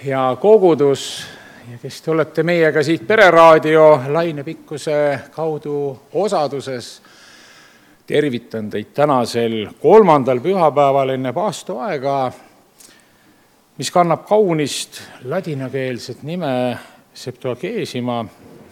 ja kogudus ja kes te olete meiega siit Pereraadio lainepikkuse kaudu osaduses. Tervitan teid tänasel 3. pühapäeval enne paastoaega, mis kannab kaunist ladinakeelset nime Septuagesima.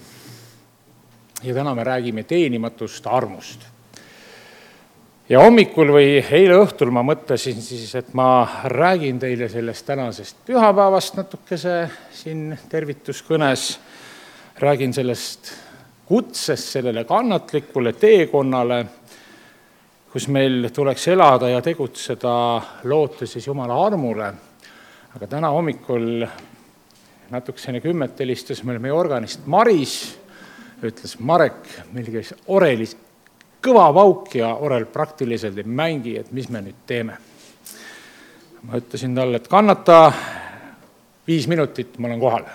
Ja täna me räägime teenimatust armust. Ja hommikul või eile õhtul ma mõtlesin siis, et ma räägin teile sellest tänasest pühapäevast natukese siin tervituskõnes. Räägin sellest kutsest sellele kannatlikule teekonnale, kus meil tuleks elada ja tegutseda loota siis Jumala armule. Aga täna hommikul natukesene 10 helistas meil meie organist Maris, ütles Marek, meil käis orelis kõva pauk ja orel praktiliselt ei mängi, et mis me nüüd teeme. Ma ütlesin talle, et kannata 5 minutit, ma olen kohal.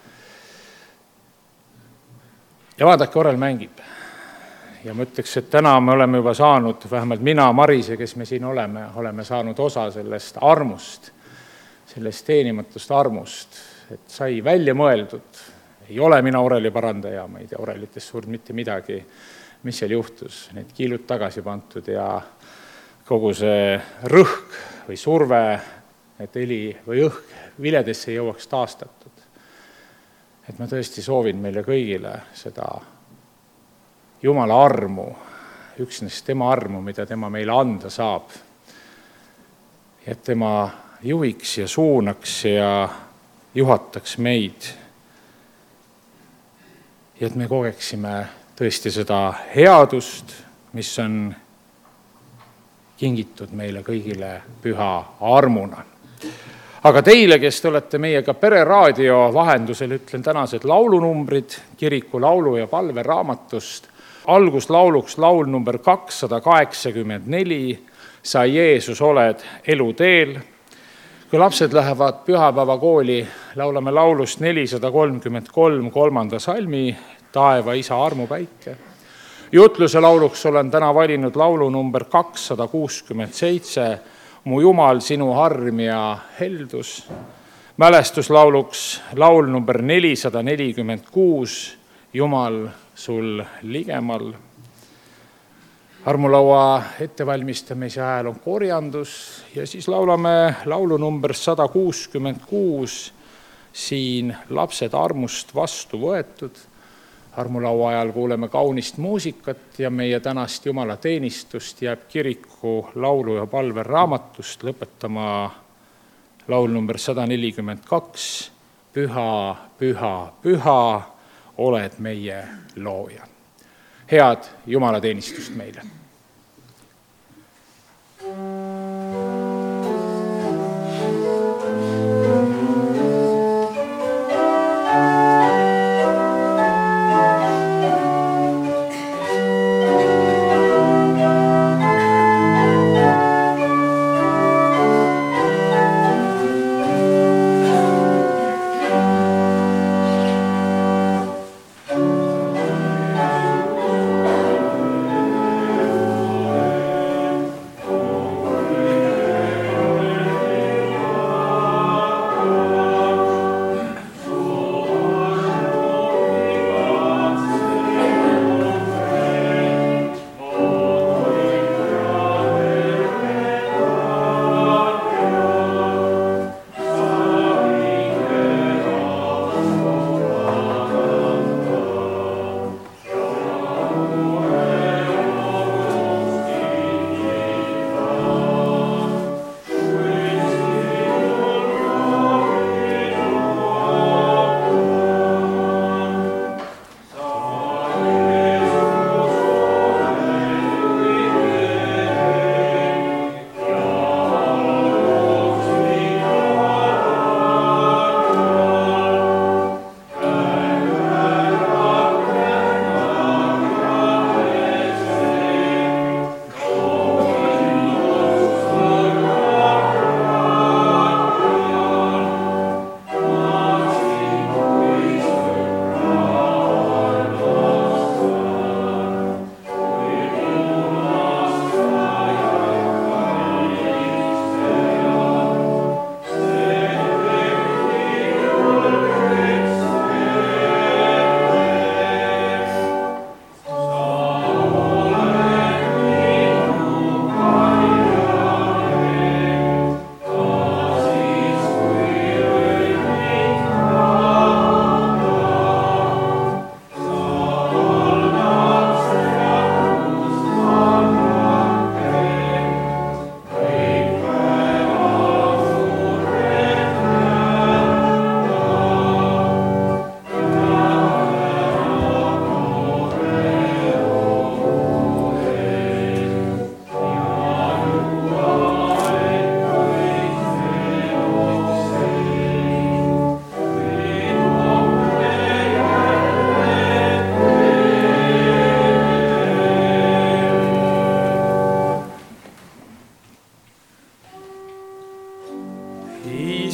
Ja vaadake, orel mängib. Ja ma ütleks, et täna me oleme juba saanud, vähemalt mina, Marise, kes me siin oleme saanud osa sellest armust, sellest teenimatust armust, et sai välja mõeldud. Ei ole mina oreli parandaja, ma ei tea, orelitest suurt mitte midagi, mis seal juhtus. Need kiilud tagasi pantud ja kogu see rõhk või surve, et heli või õhk viledesse jõuaks taastatud. Et ma tõesti soovin meile kõigile seda Jumala armu, üksnes tema armu, mida tema meile anda saab. Et tema juhiks ja suunaks ja juhataks meid. Ja et me kogeksime tõesti seda headust, mis on kingitud meile kõigile püha armuna. Aga teile, kes te olete meiega Pereraadio vahendusel, ütlen tänased laulunumbrid kiriku laulu- ja palveraamatust. Alguslauluks laul number 284, Sa Jeesus oled eluteel. Kui lapsed lähevad pühapäeva kooli, laulame laulust 433 3. salmi, Taeva isa armupäike. Jutluse lauluks olen täna valinud laulu number 267, Mu Jumal, sinu arm ja heldus. Mälestuslauluks laul number 446, Jumal sul ligemal. Armulaua ettevalmistamise ajal on korjandus ja siis laulame laulu number 166, siin lapsed armust vastu võetud. Armulaua ajal kuuleme kaunist muusikat ja meie tänast Jumala teenistust jääb kiriku laulu- ja palveraamatust lõpetama laul number 142, Püha, püha, püha, oled meie looja. Head Jumala teenistust meile!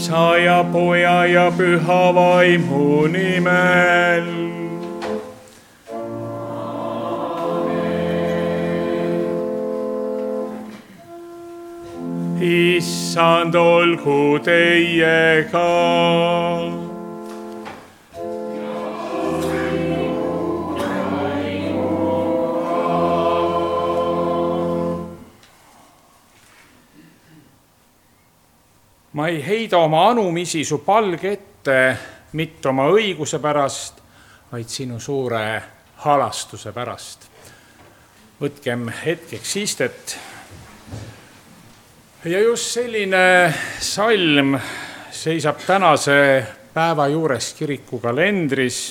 Isa ja Poja ja Püha Vaimu nimel. Issand olgu teiega. Ma ei heida oma anumisi su palge ette, mitte oma õiguse pärast, vaid sinu suure halastuse pärast. Võtkem hetkeks istet. Ja just selline salm seisab tänase päeva juures kirikukalendris.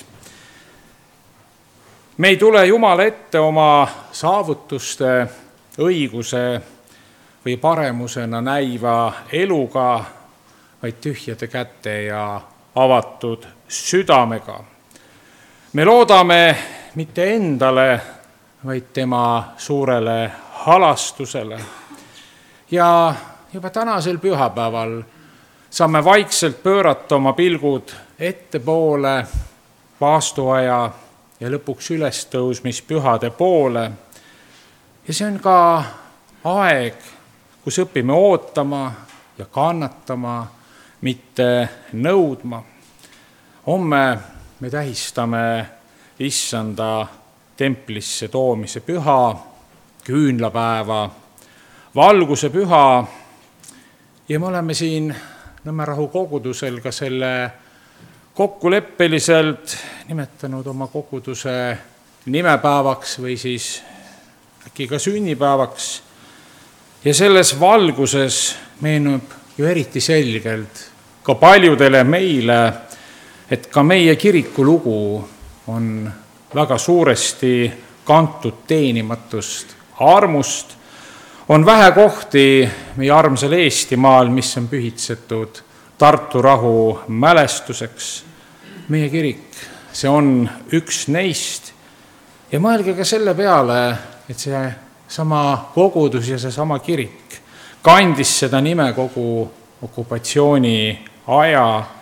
Me ei tule Jumala ette oma saavutuste, õiguse või paremusena näiva eluga, vaid tühjade käte ja avatud südamega. Me loodame mitte endale, vaid tema suurele halastusele. Ja juba tänasel pühapäeval saame vaikselt pöörata oma pilgud ettepoole, paastuaja ja lõpuks ülestõusmispühade poole. Ja see on ka aeg, kus õpime ootama ja kannatama, mitte nõudma. Homme me tähistame Issanda templisse toomise püha, küünlapäeva, valguse püha ja me oleme siin Nõmmerahu kogudusel ka selle kokkuleppeliselt nimetanud oma koguduse nimepäevaks või siis äkki ka sünnipäevaks. Ja selles valguses meenub ju eriti selgelt ka paljudele meile, et ka meie kiriku lugu on väga suuresti kantud teenimatust armust. On vähe kohti meie armsal Eestimaal, mis on pühitsetud Tartu rahu mälestuseks. Meie kirik, see on üks neist. Ja mõelge ka selle peale, et see sama kogudus ja see sama kirik kandis seda nime kogu okupatsiooni aja,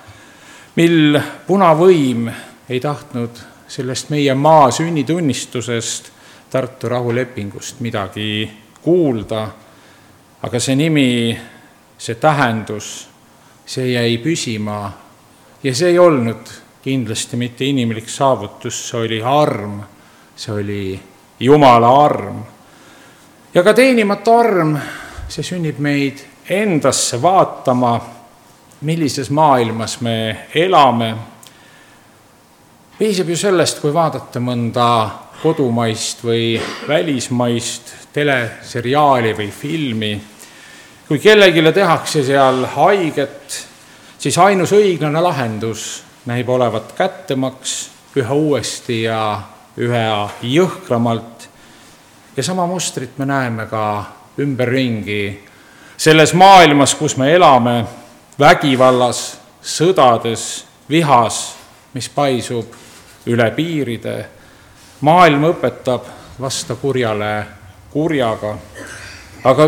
mil punavõim ei tahtnud sellest meie maa sünnitunnistusest, Tartu rahulepingust midagi kuulda, aga see nimi, see tähendus, see jäi püsima ja see ei olnud kindlasti mitte inimlik saavutus, see oli arm, see oli Jumala arm. Ja ka teenimatu arm, see sünnib meid endasse vaatama, millises maailmas me elame. Piisab ju sellest, kui vaadata mõnda kodumaist või välismaist teleseriaali või filmi. Kui kellegile tehakse seal haiget, siis ainus õiglane lahendus näib olevat kättemaks üha uuesti ja üha jõhkramalt. Ja sama mustrit me näeme ka ümberringi selles maailmas, kus me elame, vägivallas, sõdades, vihas, mis paisub üle piiride. Maailm õpetab vasta kurjale kurjaga, aga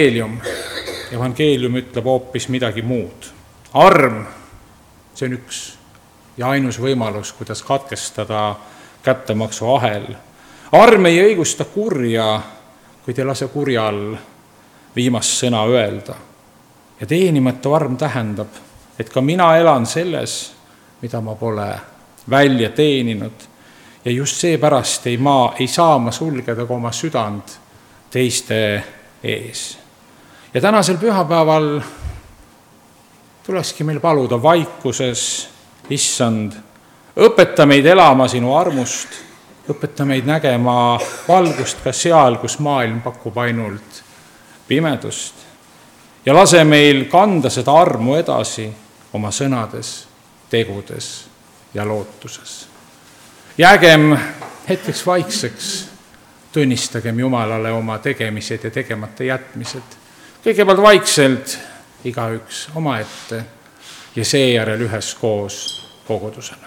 evangeelium ütleb hoopis midagi muud. Arm, see on üks ja ainus võimalus, kuidas katkestada kättemaksu ahel. Arm ei õigusta kurja, kuid ei lase kurjal viimast sõna öelda. Ja teenimatu arm tähendab, et ka mina elan selles, mida ma pole välja teeninud. Ja just seepärast ei saa ma sulgeda oma südant teiste ees. Ja tänasel pühapäeval tulekski meil paluda vaikuses, Issand, õpeta meid elama sinu armust, õpeta meid nägema valgust ka seal, kus maailm pakub ainult pimedust. Ja lase meil kanda seda armu edasi oma sõnades, tegudes ja lootuses. Jäägem hetkeks vaikseks, tunnistagem Jumalale oma tegemised ja tegemata jätmised. Kõigepealt vaikselt igaüks omaette ja seejärel üheskoos kogudusena.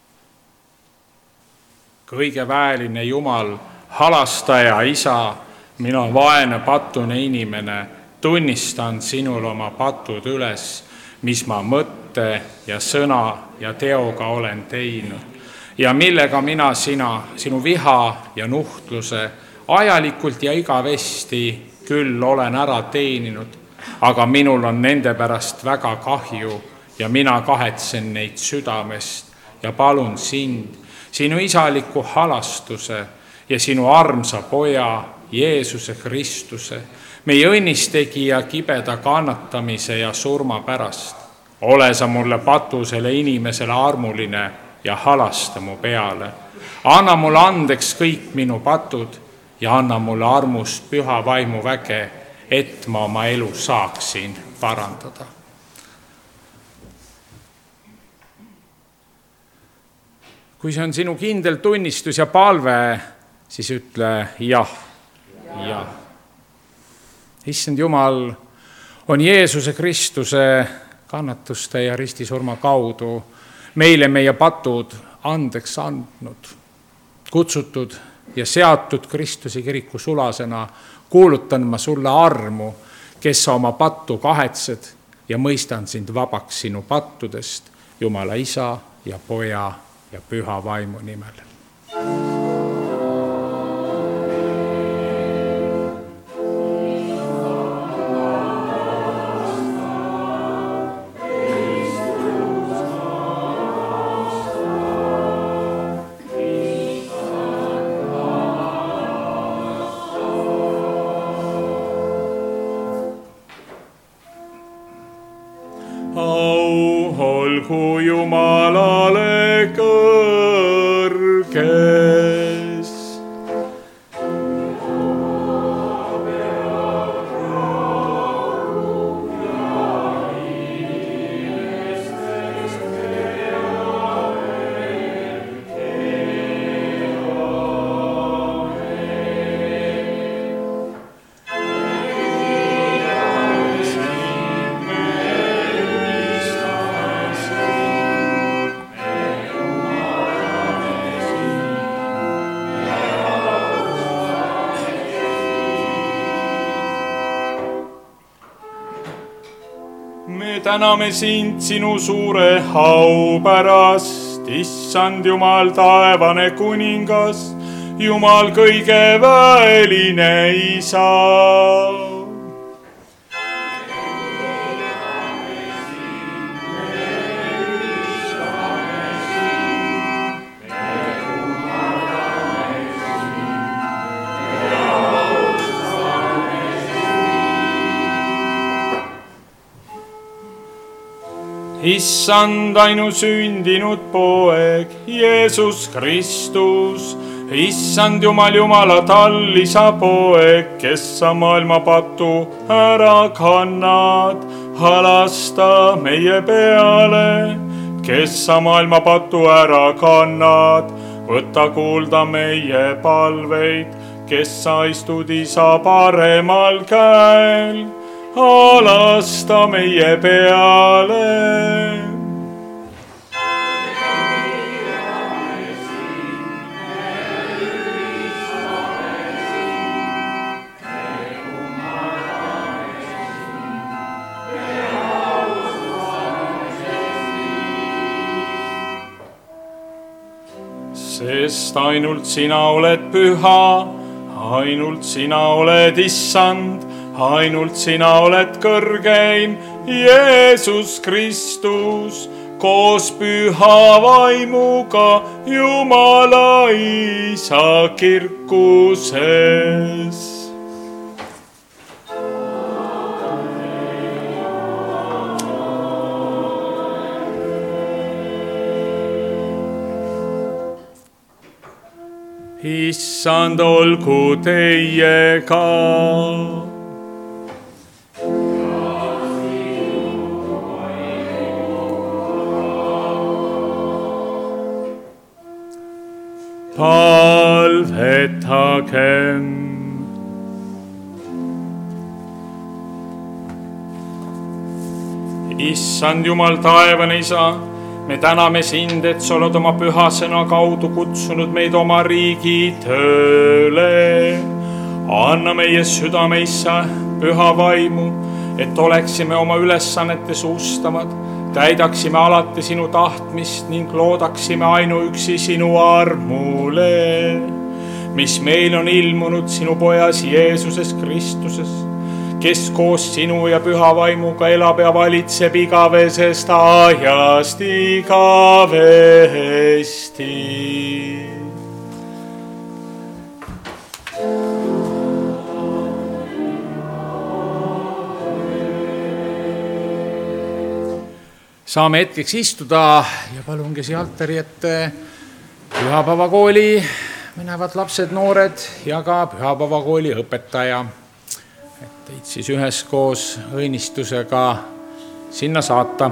Kõige väeline Jumal, halastaja, Isa, mina vaene patune inimene tunnistan sinul oma patud üles, mis ma mõtte ja sõna ja teoga olen teinud ja millega mina sinu viha ja nuhtluse ajalikult ja igavesti küll olen ära teeninud, aga minul on nende pärast väga kahju ja mina kahetsen neid südamest ja palun sind, sinu isaliku halastuse ja sinu armsa poja Jeesuse Kristuse, meie õnnistegija kibeda kannatamise ja surma pärast. Ole sa mulle patusele inimesele armuline ja halasta mu peale. Anna mulle andeks kõik minu patud ja anna mulle armust püha vaimu väge, et ma oma elu saaksin parandada. Kui see on sinu kindel tunnistus ja palve, siis ütle jah. Ja. Issand Jumal on Jeesuse Kristuse kannatuste ja ristisurma kaudu meile meie patud andeks andnud, kutsutud ja seatud Kristuse kiriku sulasena, kuulutan ma sulle armu, kes sa oma pattu kahetsed ja mõistan sind vabaks sinu pattudest, Jumala Isa ja Poja ja Püha Vaimu nimel. Olgu Jumalale kõrges. Me täname sind sinu suure au pärast, Issand Jumal, taevane kuningas, Jumal kõige väeline Isa. Issand ainusündinud poeg, Jeesus Kristus, Issand Jumal, Jumala tallisa poeg, kes sa maailma patu ära kannad, halasta meie peale, kes sa maailma patu ära kannad, võta kuulda meie palveid, kes sa istud Isa paremal käel, halasta meie peale. Sest ainult sina oled püha, ainult sina oled Issand, ainult sina oled kõrgeim, Jeesus Kristus, koos püha vaimuga Jumala Isa kirkuses. Issand olgu teiega. Palvetagem. Issand Jumal, taevane Isa, me täname sind, et sa oled oma püha sõna kaudu kutsunud meid oma riigi tööle. anna meie südameisse püha vaimu, et oleksime oma ülesannetes ustamad, täidaksime alati sinu tahtmist ning loodaksime ainuüksi sinu armule, mis meil on ilmunud sinu pojas Jeesuses Kristuses, kes koos sinu ja püha vaimuga elab ja valitseb igavesest ajast igavesti. Saame hetkeks istuda ja palungi siia altari ette pühapäevakooli minevad lapsed, noored ja ka pühapäevakooli õpetaja. Et teid siis üheskoos õnnistusega sinna saata.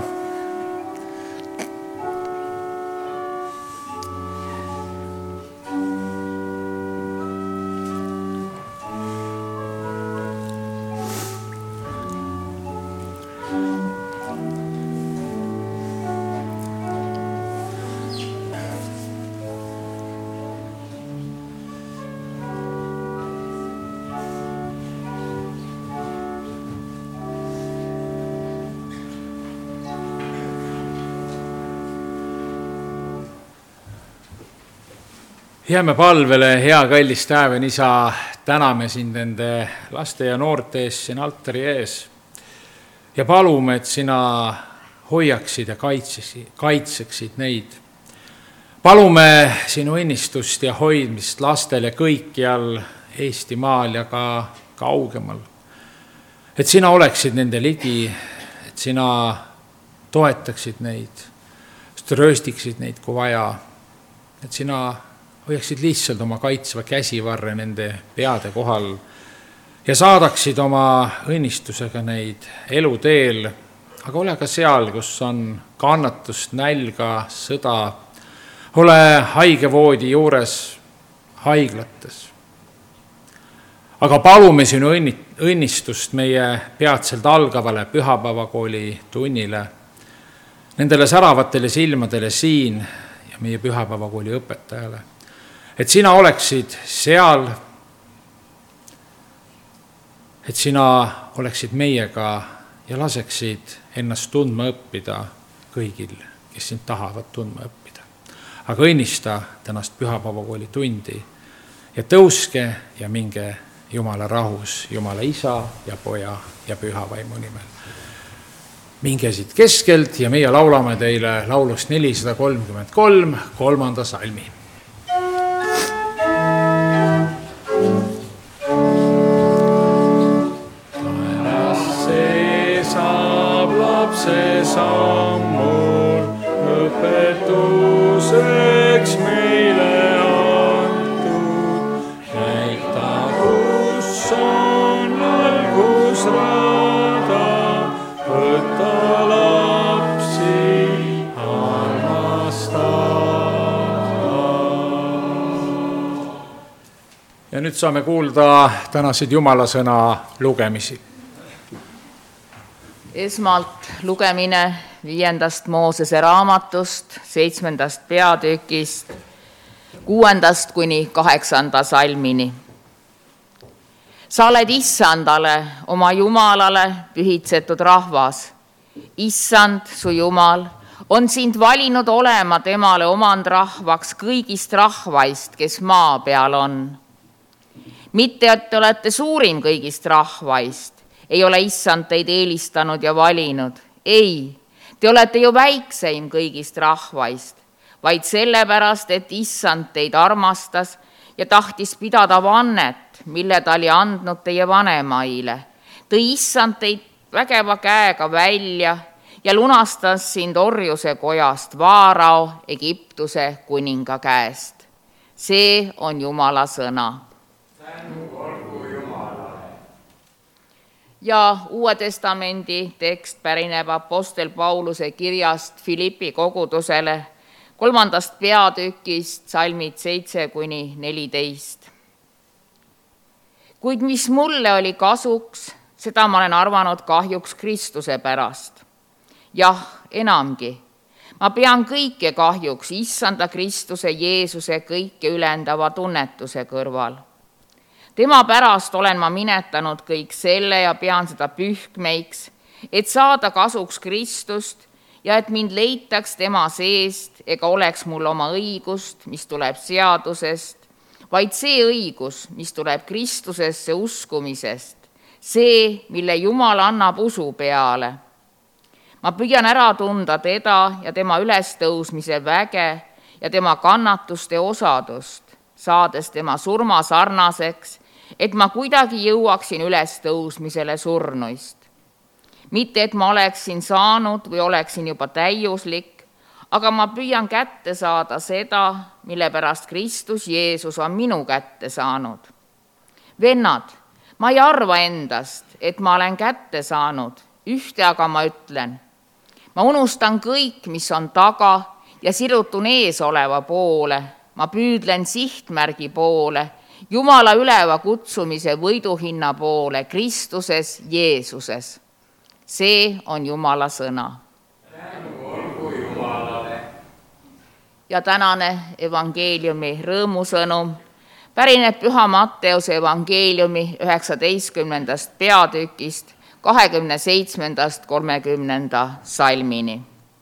Jääme palvele, hea kallis taevane Isa, täname sind nende laste ja noorte ees siin altari ees ja palume, et sina hoiaksid ja kaitseksid neid. Palume sinu õnnistust ja hoidmist lastele kõikjal Eestimaal ja ka kaugemal. Et sina oleksid nende ligi, et sina toetaksid neid, rööstiksid neid kui vaja, et sina hoiaksid lihtsalt oma kaitsva käsivarre nende peade kohal ja saadaksid oma õnnistusega neid eluteel, aga ole ka seal, kus on kannatust, nälga, sõda, ole haigevoodi juures haiglates. Aga palume sinu õnnistust meie peatselt algavale pühapäevakooli tunnile, nendele säravatele silmadele siin ja meie pühapäevakooli õpetajale. Et sina oleksid seal, et sina oleksid meiega ja laseksid ennast tundma õppida kõigil, kes sind tahavad tundma õppida. Aga õnnista tänast pühapäevakooli tundi ja tõuske ja minge Jumala rahus, Jumala Isa ja Poja ja Püha Vaimu nimel. Minge siit keskelt ja meie laulame teile laulust 433, 3. salmi. See sammul õpetuseks meile antud, näita, kus on algusrada, võta lapsi armastada. Ja nüüd saame kuulda tänaseid Jumala sõna lugemisi. Esmalt lugemine 5. Moosese raamatust, 7. peatükist, 6. kuni 8. salmini. Sa oled Issandale, oma Jumalale pühitsetud rahvas. Issand, su Jumal, on sind valinud olema temale omandrahvaks kõigist rahvaist, kes maa peal on. Mitte, et te olete suurim kõigist rahvaist, ei ole Issand teid eelistanud ja valinud. Ei, te olete ju väikseim kõigist rahvaist, vaid sellepärast, et Issand teid armastas ja tahtis pidada vannet, mille ta oli andnud teie vanemaile. Tõi Issand teid vägeva käega välja ja lunastas sind orjuse kojast Vaarao, Egiptuse kuninga käest. See on Jumala sõna. Ja Uue Testamendi tekst pärineb apostel Pauluse kirjast Filippi kogudusele 3. peatükist salmid 7 kuni 14. Kuid mis mulle oli kasuks, seda ma olen arvanud kahjuks Kristuse pärast. Jah, enamgi. Ma pean kõike kahjuks Issanda Kristuse Jeesuse kõike ülendava tunnetuse kõrval. Tema pärast olen ma minetanud kõik selle ja pean seda pühkmeiks, et saada kasuks Kristust ja et mind leitaks tema seest ega oleks mul oma õigust, mis tuleb seadusest, vaid see õigus, mis tuleb Kristusesse uskumisest, see, mille Jumal annab usu peale. Ma püüan ära tunda teda ja tema ülestõusmise väge ja tema kannatuste osadust, saades tema surma sarnaseks, et ma kuidagi jõuaksin ülestõusmisele surnuist. Mitte, et ma oleksin saanud või oleksin juba täiuslik, aga ma püüan kätte saada seda, mille pärast Kristus Jeesus on minu kätte saanud. Vennad, ma ei arva endast, et ma olen kätte saanud, ühte aga ma ütlen. Ma unustan kõik, mis on taga ja sirutun ees oleva poole. Ma püüdlen sihtmärgi poole, Jumala üleva kutsumise võiduhinna poole, Kristuses Jeesuses. See on Jumala sõna. Ja tänane evangeeliumi rõõmusõnum pärineb Püha Matteuse evangeeliumi 19. peatükist 27. 30. salmini.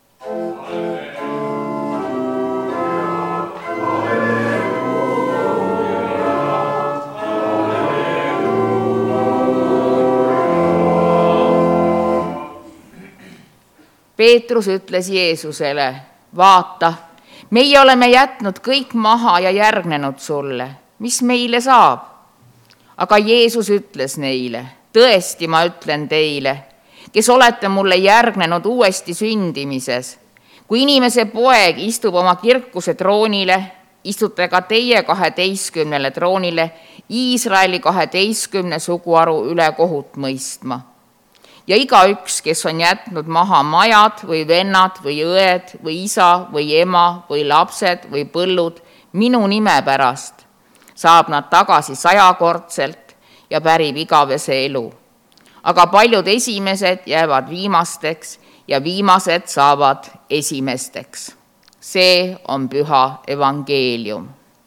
Peetrus ütles Jeesusele, vaata, meie oleme jätnud kõik maha ja järgnenud sulle. Mis meile saab? Aga Jeesus ütles neile, tõesti ma ütlen teile, kes olete mulle järgnenud uuesti sündimises. Kui inimese poeg istub oma kirkuse troonile, istute ka teie 12 troonile Iisraeli 12 suguharu üle kohut mõistma. Ja igaüks, kes on jätnud maha majad või vennad või õed või isa või ema või lapsed või põllud minu nime pärast, saab nad tagasi 100-kordselt ja pärib igavese elu. Aga paljud esimesed jäävad viimasteks ja viimased saavad esimesteks. See on püha evangeelium.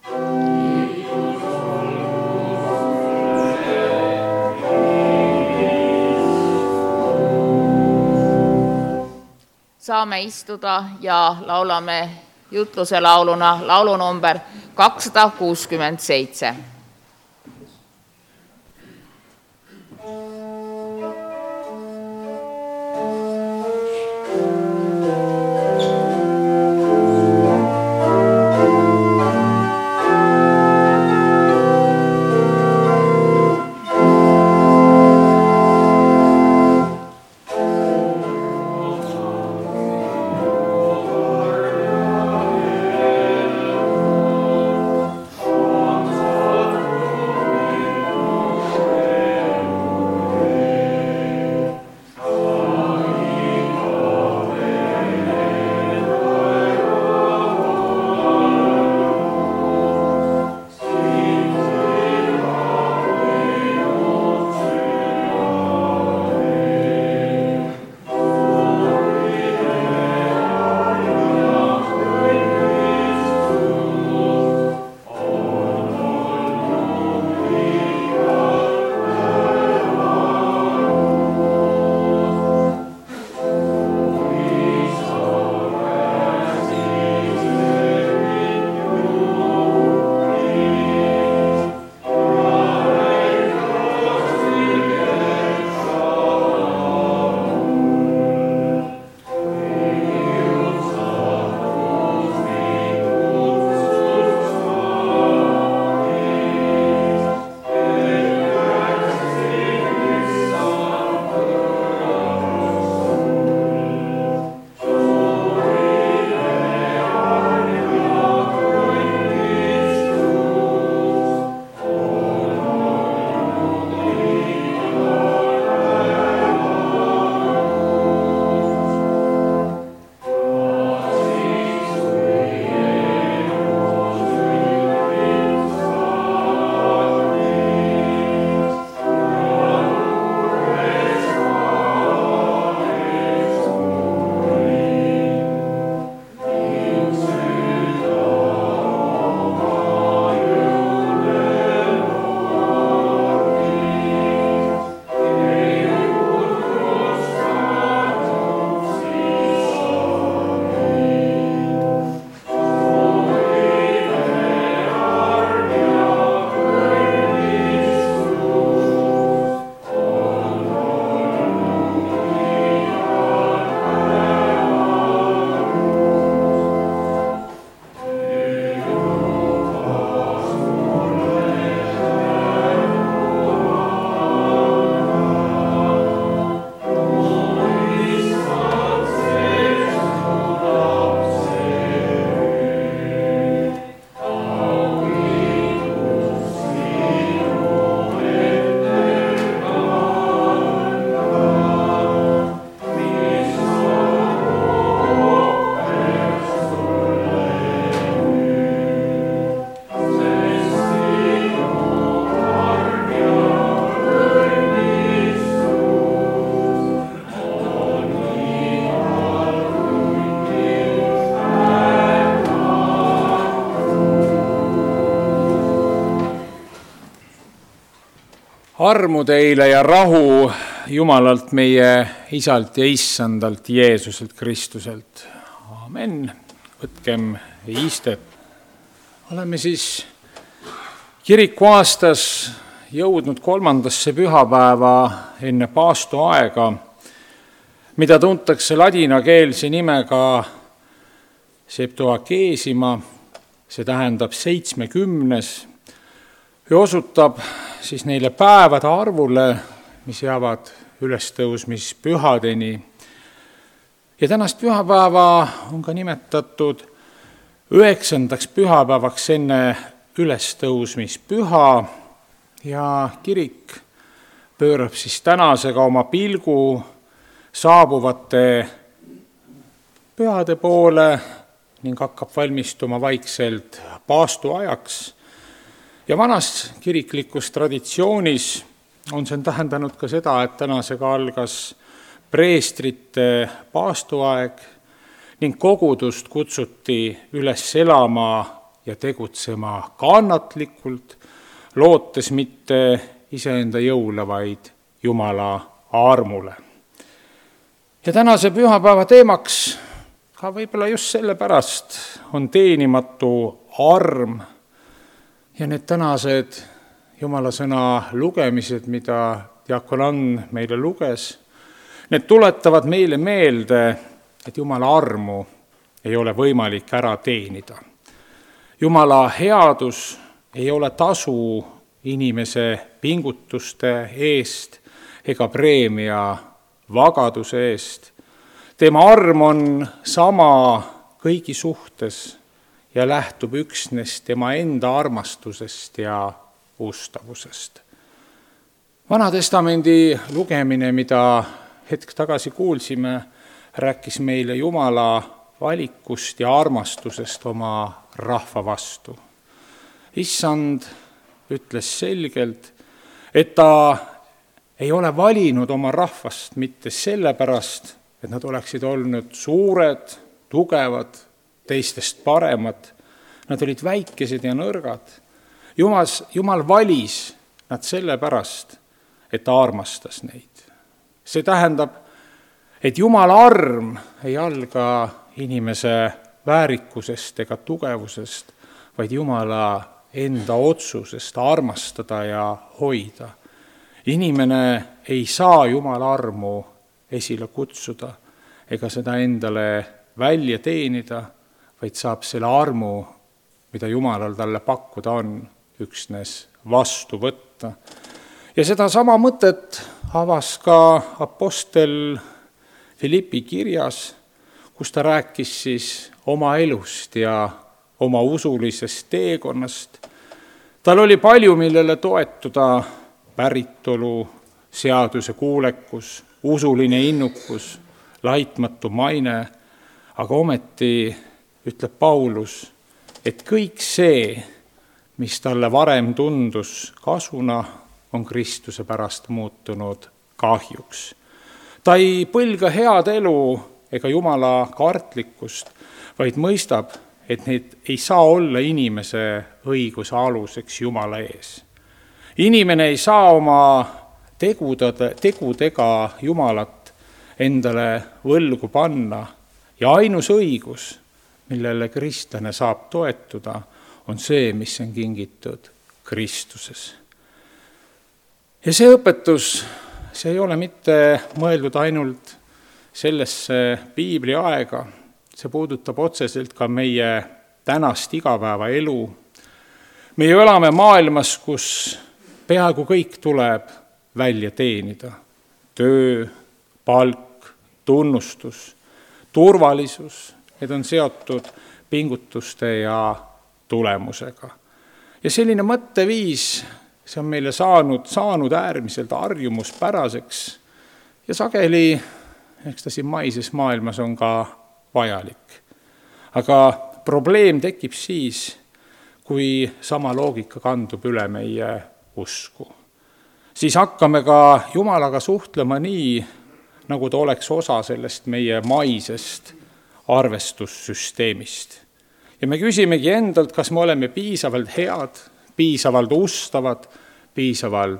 Saame istuda ja laulame jutluse lauluna laulunumber 267. armu teile ja rahu Jumalalt, meie Isalt ja Issandalt, Jeesuselt Kristuselt. Amen. Võtkem istet. Oleme siis kirikuaastas jõudnud 3. pühapäeva enne paastuaega, mida tuntakse ladinakeelse nimega Septuagesima, see tähendab 70. ja osutab siis neile päevade arvule, mis jäävad ülestõusmispühadeni. Ja tänast pühapäeva on ka nimetatud 9. pühapäevaks enne ülestõusmispüha ja kirik pöörab siis tänasega oma pilgu saabuvate pühade poole ning hakkab valmistuma vaikselt paastuajaks. Ja vanas kiriklikus traditsioonis on see tähendanud ka seda, et tänasega algas preestrite paastuaeg ning kogudust kutsuti üles elama ja tegutsema kannatlikult, lootes mitte iseenda jõule, vaid Jumala armule. Ja tänase pühapäeva teemaks ka võib-olla just sellepärast on teenimatu arm ja need tänased Jumala sõna lugemised, mida diakon Ann meile luges, need tuletavad meile meelde, et Jumala armu ei ole võimalik ära teenida. Jumala headus ei ole tasu inimese pingutuste eest ega preemia vagaduse eest. Tema arm on sama kõigi suhtes ja lähtub üksnes tema enda armastusest ja ustavusest. Vanatestamendi lugemine, mida hetk tagasi kuulsime, rääkis meile Jumala valikust ja armastusest oma rahva vastu. Issand ütles selgelt, et ta ei ole valinud oma rahvast mitte sellepärast, et nad oleksid olnud suured, tugevad, teistest paremad. Nad olid väikesed ja nõrgad. Jumal valis nad sellepärast, et ta armastas neid. See tähendab, et Jumala arm ei alga inimese väärikusest ega tugevusest, vaid Jumala enda otsusest armastada ja hoida. Inimene ei saa Jumala armu esile kutsuda ega seda endale välja teenida, vaid saab selle armu, mida Jumalal talle pakkuda on, üksnes vastu võtta. Ja seda sama mõtet avas ka apostel Philippi kirjas, kus ta rääkis siis oma elust ja oma usulisest teekonnast. Tal oli palju, millele toetuda: päritolu, seaduse kuulekus, usuline innukus, laitmatu maine, aga ometi ütleb Paulus, et kõik see, mis talle varem tundus kasuna, on Kristuse pärast muutunud kahjuks. Ta ei põlga head elu ega Jumala kartlikkust, vaid mõistab, et need ei saa olla inimese õiguse aluseks Jumala ees. Inimene ei saa oma tegudega Jumalat endale võlgu panna ja ainus õigus, millele kristlane saab toetuda, on see, mis on kingitud Kristuses. Ja see õpetus, see ei ole mitte mõeldud ainult sellesse piibli aega, see puudutab otseselt ka meie tänast igapäevaelu. Me ju elame maailmas, kus peaaegu kõik tuleb välja teenida. Töö, palk, tunnustus, turvalisus, need on seotud pingutuste ja tulemusega. Ja selline mõtteviis, see on meile saanud äärmiselt harjumuspäraseks ja sageli, eks ta siin maises maailmas on ka vajalik. Aga probleem tekib siis, kui sama loogika kandub üle meie usku. Siis hakkame ka Jumalaga suhtlema nii, nagu ta oleks osa sellest meie maisest arvestussüsteemist. Ja me küsimegi endalt, kas me oleme piisavalt head, piisavalt ustavad, piisavalt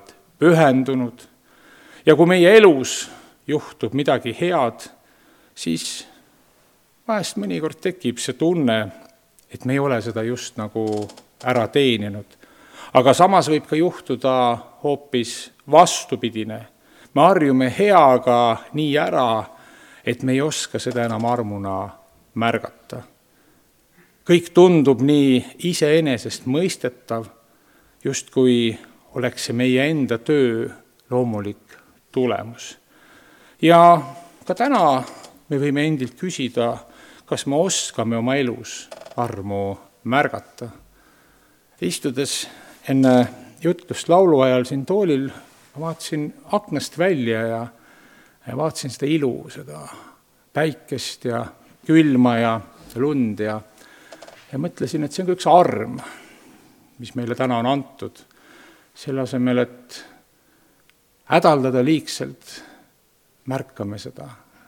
pühendunud. Ja kui meie elus juhtub midagi head, siis vahest mõnikord tekib see tunne, et me ei ole seda just nagu ära teeninud. Aga samas võib ka juhtuda hoopis vastupidine. Me harjume heaga nii ära, et me ei oska seda enam armuna märgata. Kõik tundub nii iseenesest mõistetav, justkui oleks see meie enda töö loomulik tulemus. Ja ka täna me võime endilt küsida, kas me oskame oma elus armu märgata. Istudes enne jutlust laulu ajal siin toolil, vaatasin aknast välja ja vaatasin seda ilu, seda päikest ja külma ja lund ja mõtlesin, et see on ka üks arm, mis meile täna on antud. Selle asemel, et hädaldada liigselt, märkame seda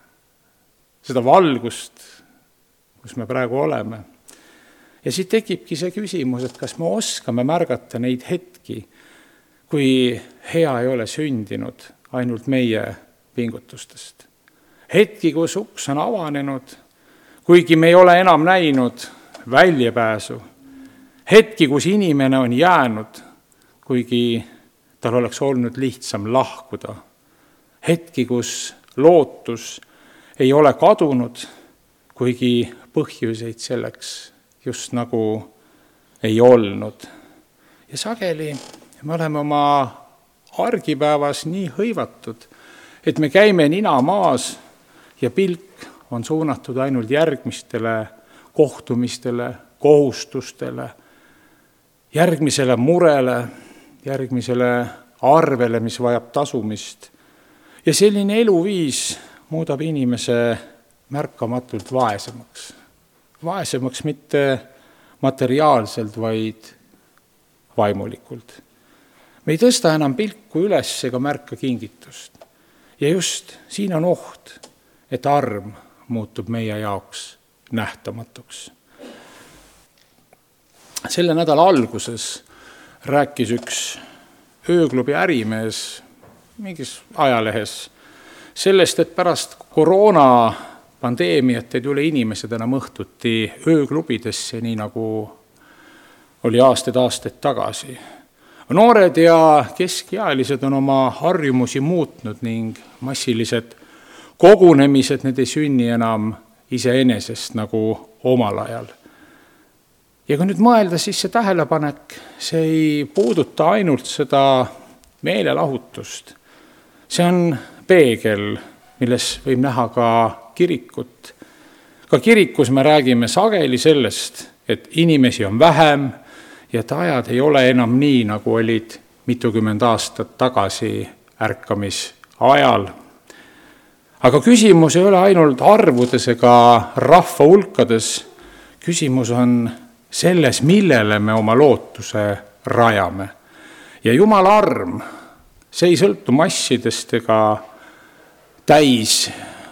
valgust, kus me praegu oleme. Ja siit tekibki see küsimus, et kas me oskame märgata neid hetki, kui hea ei ole sündinud ainult meie pingutustest. Hetki, kus uks on avanenud, kuigi me ei ole enam näinud väljapääsu. Hetki, kus inimene on jäänud, kuigi tal oleks olnud lihtsam lahkuda. Hetki, kus lootus ei ole kadunud, kuigi põhjuseid selleks just nagu ei olnud. Ja sageli me oleme oma argipäevas nii hõivatud, et me käime nina maas ja pilk on suunatud ainult järgmistele kohtumistele, kohustustele, järgmisele murele, järgmisele arvele, mis vajab tasumist. Ja selline eluviis muudab inimese märkamatult vaesemaks. Vaesemaks mitte materiaalselt, vaid vaimulikult. Me ei tõsta enam pilku üles ega märka kingitust. Ja just siin on oht, et arm muutub meie jaoks nähtamatuks. Selle nädala alguses rääkis üks ööklubi ärimees mingis ajalehes sellest, et pärast koroona pandeemiat ei tule inimesed enam õhtuti ööklubidesse, nii nagu oli aastaid tagasi. Noored ja keskealised on oma harjumusi muutnud ning massilised kogunemised, need ei sünni enam iseenesest nagu omal ajal. Ja kui nüüd mõelda, siis see tähelepanek, see ei puuduta ainult seda meelelahutust. See on peegel, milles võib näha ka kirikut. Ka kirikus me räägime sageli sellest, et inimesi on vähem ja et ajad ei ole enam nii, nagu olid mitukümmend aastat tagasi ärkamisajal. Aga küsimus ei ole ainult arvudes ega rahva hulkades. Küsimus on selles, millele me oma lootuse rajame. Ja Jumala arm, see ei sõltu massidest ega täis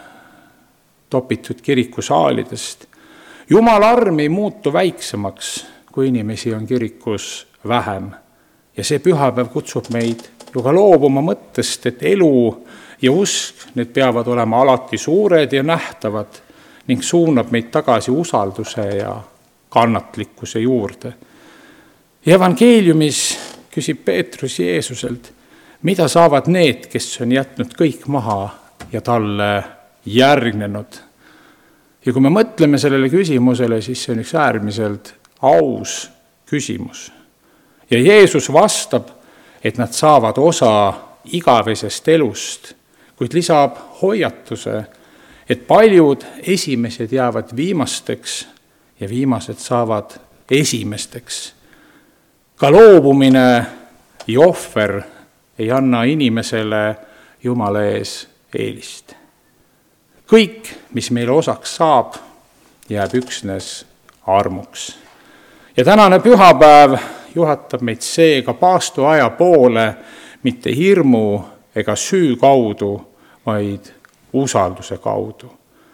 topitud kirikusaalidest. Jumala arm ei muutu väiksemaks, kui inimesi on kirikus vähem. Ja see pühapäev kutsub meid ju ka loobuma mõttest, et elu ja usk, need peavad olema alati suured ja nähtavad ning suunab meid tagasi usalduse ja kannatlikkuse juurde. Ja evangeeliumis küsib Peetrus Jeesuselt, mida saavad need, kes on jätnud kõik maha ja talle järgnenud. Ja kui me mõtleme sellele küsimusele, siis see on üks äärmiselt aus küsimus. Ja Jeesus vastab, et nad saavad osa igavesest elust, kuid lisab hoiatuse, et paljud esimesed jäävad viimasteks ja viimased saavad esimesteks. Ka loobumine ja ohver ei anna inimesele Jumala ees eelist. Kõik, mis meile osaks saab, jääb üksnes armuks. Ja tänane pühapäev juhatab meid seega paastuaja poole mitte hirmu ega süü kaudu, vaid usalduse kaudu.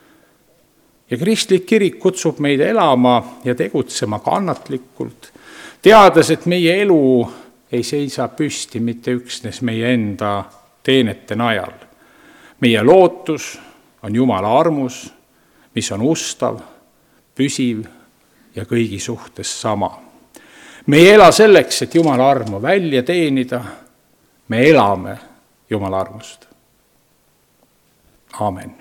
Ja kristlik kirik kutsub meid elama ja tegutsema kannatlikult, teades, et meie elu ei seisa püsti mitte üksnes meie enda teenete najal. Meie lootus on Jumala armus, mis on ustav, püsiv ja kõigi suhtes sama. Me ei ela selleks, et Jumala armu välja teenida, me elame Jumala armust. Aamen.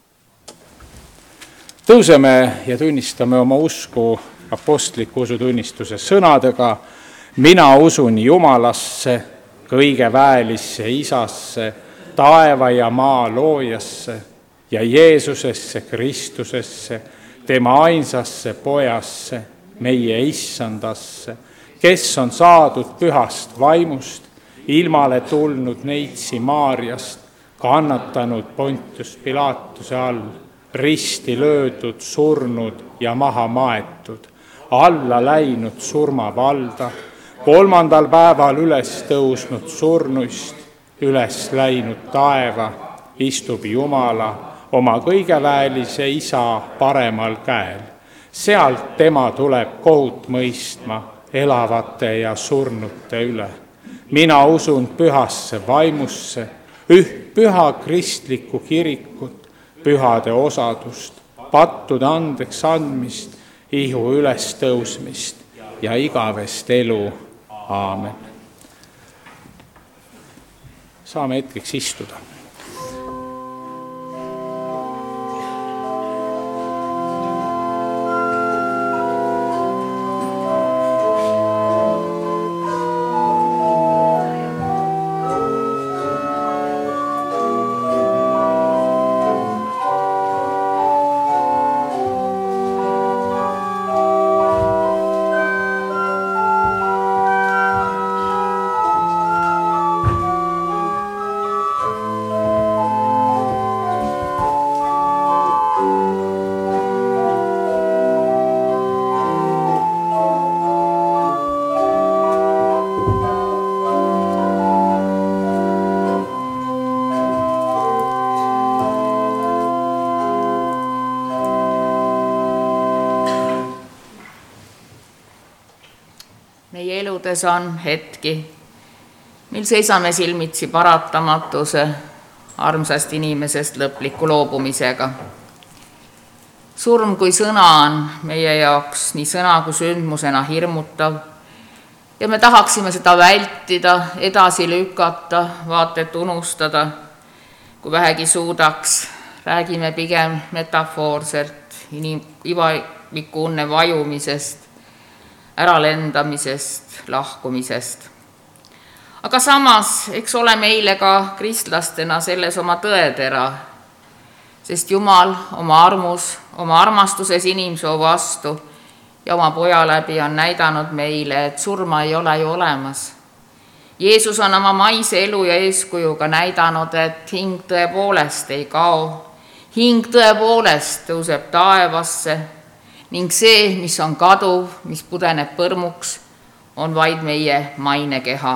Tõuseme ja tunnistame oma usku apostliku usutunnistuse sõnadega. Mina usun Jumalasse, kõige väelisse Isasse, taeva ja maa loojasse ja Jeesusesse Kristusesse, tema ainsasse pojasse, meie issandasse, kes on saadud pühast vaimust, ilmale tulnud neitsi Maarjast, kannatanud Pontius Pilatuse all, risti löödud, surnud ja maha maetud, alla läinud surmavalda, 3. päeval üles tõusnud surnuist, üles läinud taeva, istub Jumala oma kõigeväelise Isa paremal käel. Sealt tema tuleb kohut mõistma elavate ja surnute üle. Mina usun pühasse vaimusse, püha kristlikku kirikut, pühade osadust, pattude andeks andmist, ihu ülestõusmist ja igavest elu. Aamen. Saame hetkeks istuda. Meie eludes on hetki, mil seisame silmitsi paratamatuse armsast inimesest lõpliku loobumisega. Surm kui sõna on meie jaoks nii sõna kui sündmusena hirmutav ja me tahaksime seda vältida, edasi lükata, vaatet unustada, kui vähegi suudaks. Räägime pigem metafoorselt imaliku unne vajumisest, äralendamisest, lahkumisest. Aga samas, eks ole meile ka kristlastena selles oma tõetera, sest Jumal oma armus, oma armastuses inimsoo vastu ja oma poja läbi on näidanud meile, et surma ei ole ju olemas. Jeesus on oma maise elu ja eeskujuga näidanud, et hing tõepoolest ei kao, hing tõepoolest tõuseb taevasse, ning see, mis on kaduv, mis pudeneb põrmuks, on vaid meie mainekeha.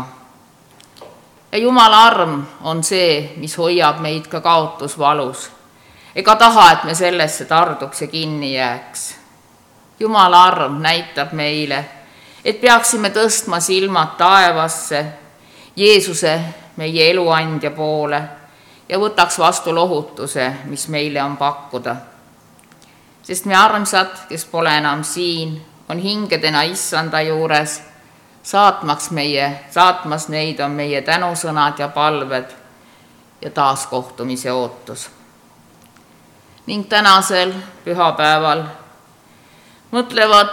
Ja Jumala arm on see, mis hoiab meid ka kaotusvalus, ega taha, et me sellesse tarduks ja kinni jääks. Jumala arm näitab meile, et peaksime tõstma silmad taevasse, Jeesuse, meie eluandja poole ja võtaks vastu lohutuse, mis meile on pakkuda. Sest me armsad, kes pole enam siin, on hingedena issanda juures, saatmas neid on meie tänusõnad ja palved ja taaskohtumise ootus. Ning tänasel pühapäeval mõtlevad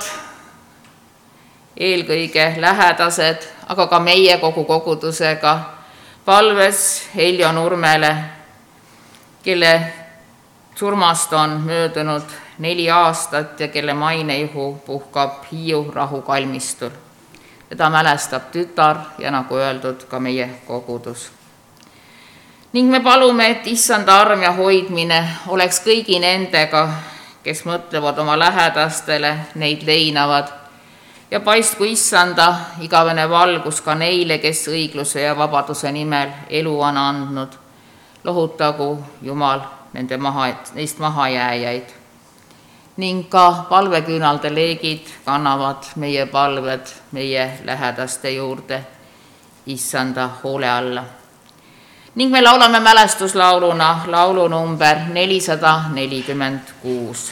eelkõige lähedased, aga ka meie kogu kogudusega palves Heljo Nurmele, kelle surmast on möödunud 4 aastat ja kelle maineihu puhkab Hiiu rahukalmistul. Teda mälestab tütar ja nagu öeldud ka meie kogudus. Ning me palume, et issanda arm ja hoidmine oleks kõigi nendega, kes mõtlevad oma lähedastele, neid leinavad ja paistku issanda igavene valgus ka neile, kes õigluse ja vabaduse nimel elu on andnud. Lohutagu Jumal neist mahajääjaid. Ning ka palveküünalde leegid kannavad meie palved meie lähedaste juurde issanda hoole alla. Ning me laulame mälestuslauluna laulu number 446.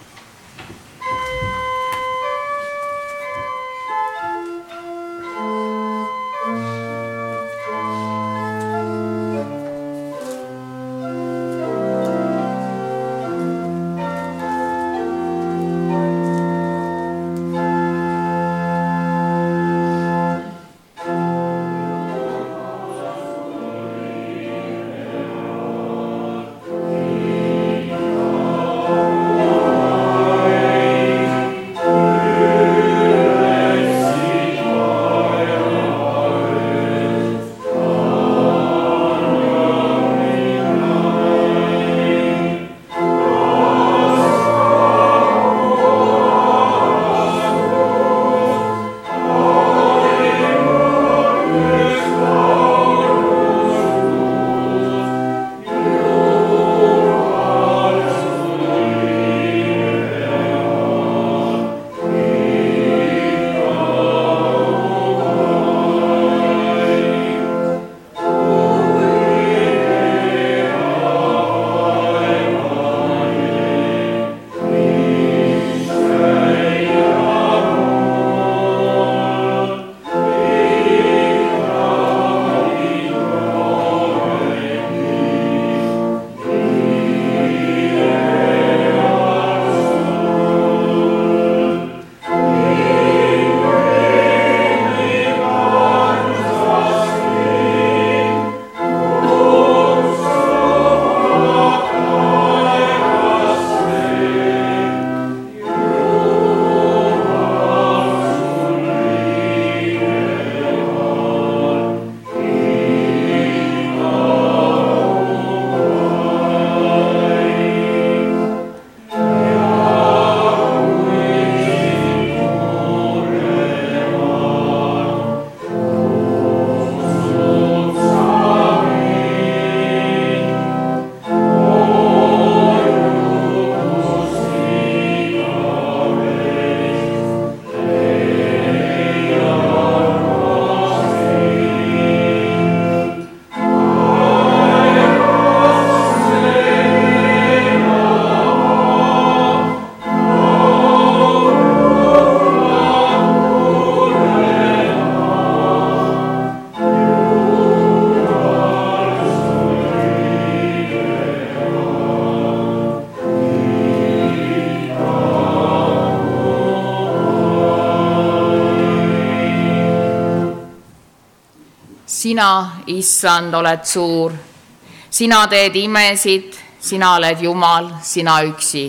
Sina, issand, oled suur, sina teed imesid, sina oled Jumal, sina üksi.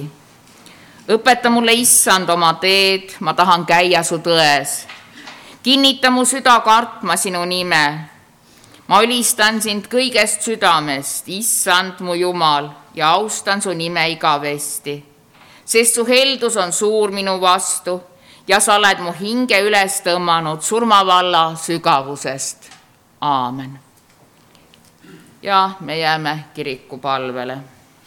Õpeta mulle, issand, oma teed, ma tahan käia su tões. Kinnita mu süda kartma sinu nime. Ma ülistan sind kõigest südamest, issand, mu Jumal, ja austan su nime igavesti. Sest su heldus on suur minu vastu ja sa oled mu hinge üles tõmmanud surmavalla sügavusest. Aamen. Ja me jääme kirikupalvele.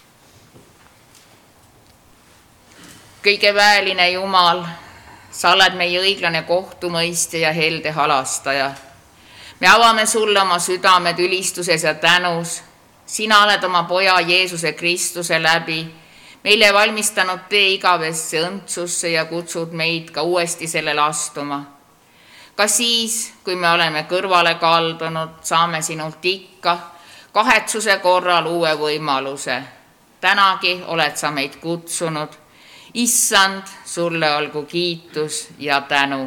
Kõige väeline Jumal, sa oled meie õiglane kohtumõistja ja helde halastaja. Me avame sulle oma südamed ülistuses ja tänus. Sina oled oma poja Jeesuse Kristuse läbi meile valmistanud tee igavesse õndsusse ja kutsud meid ka uuesti sellele astuma. Ka siis, kui me oleme kõrvale kaldunud, saame sinult ikka kahetsuse korral uue võimaluse. Tänagi oled sa meid kutsunud. Issand, sulle olgu kiitus ja tänu.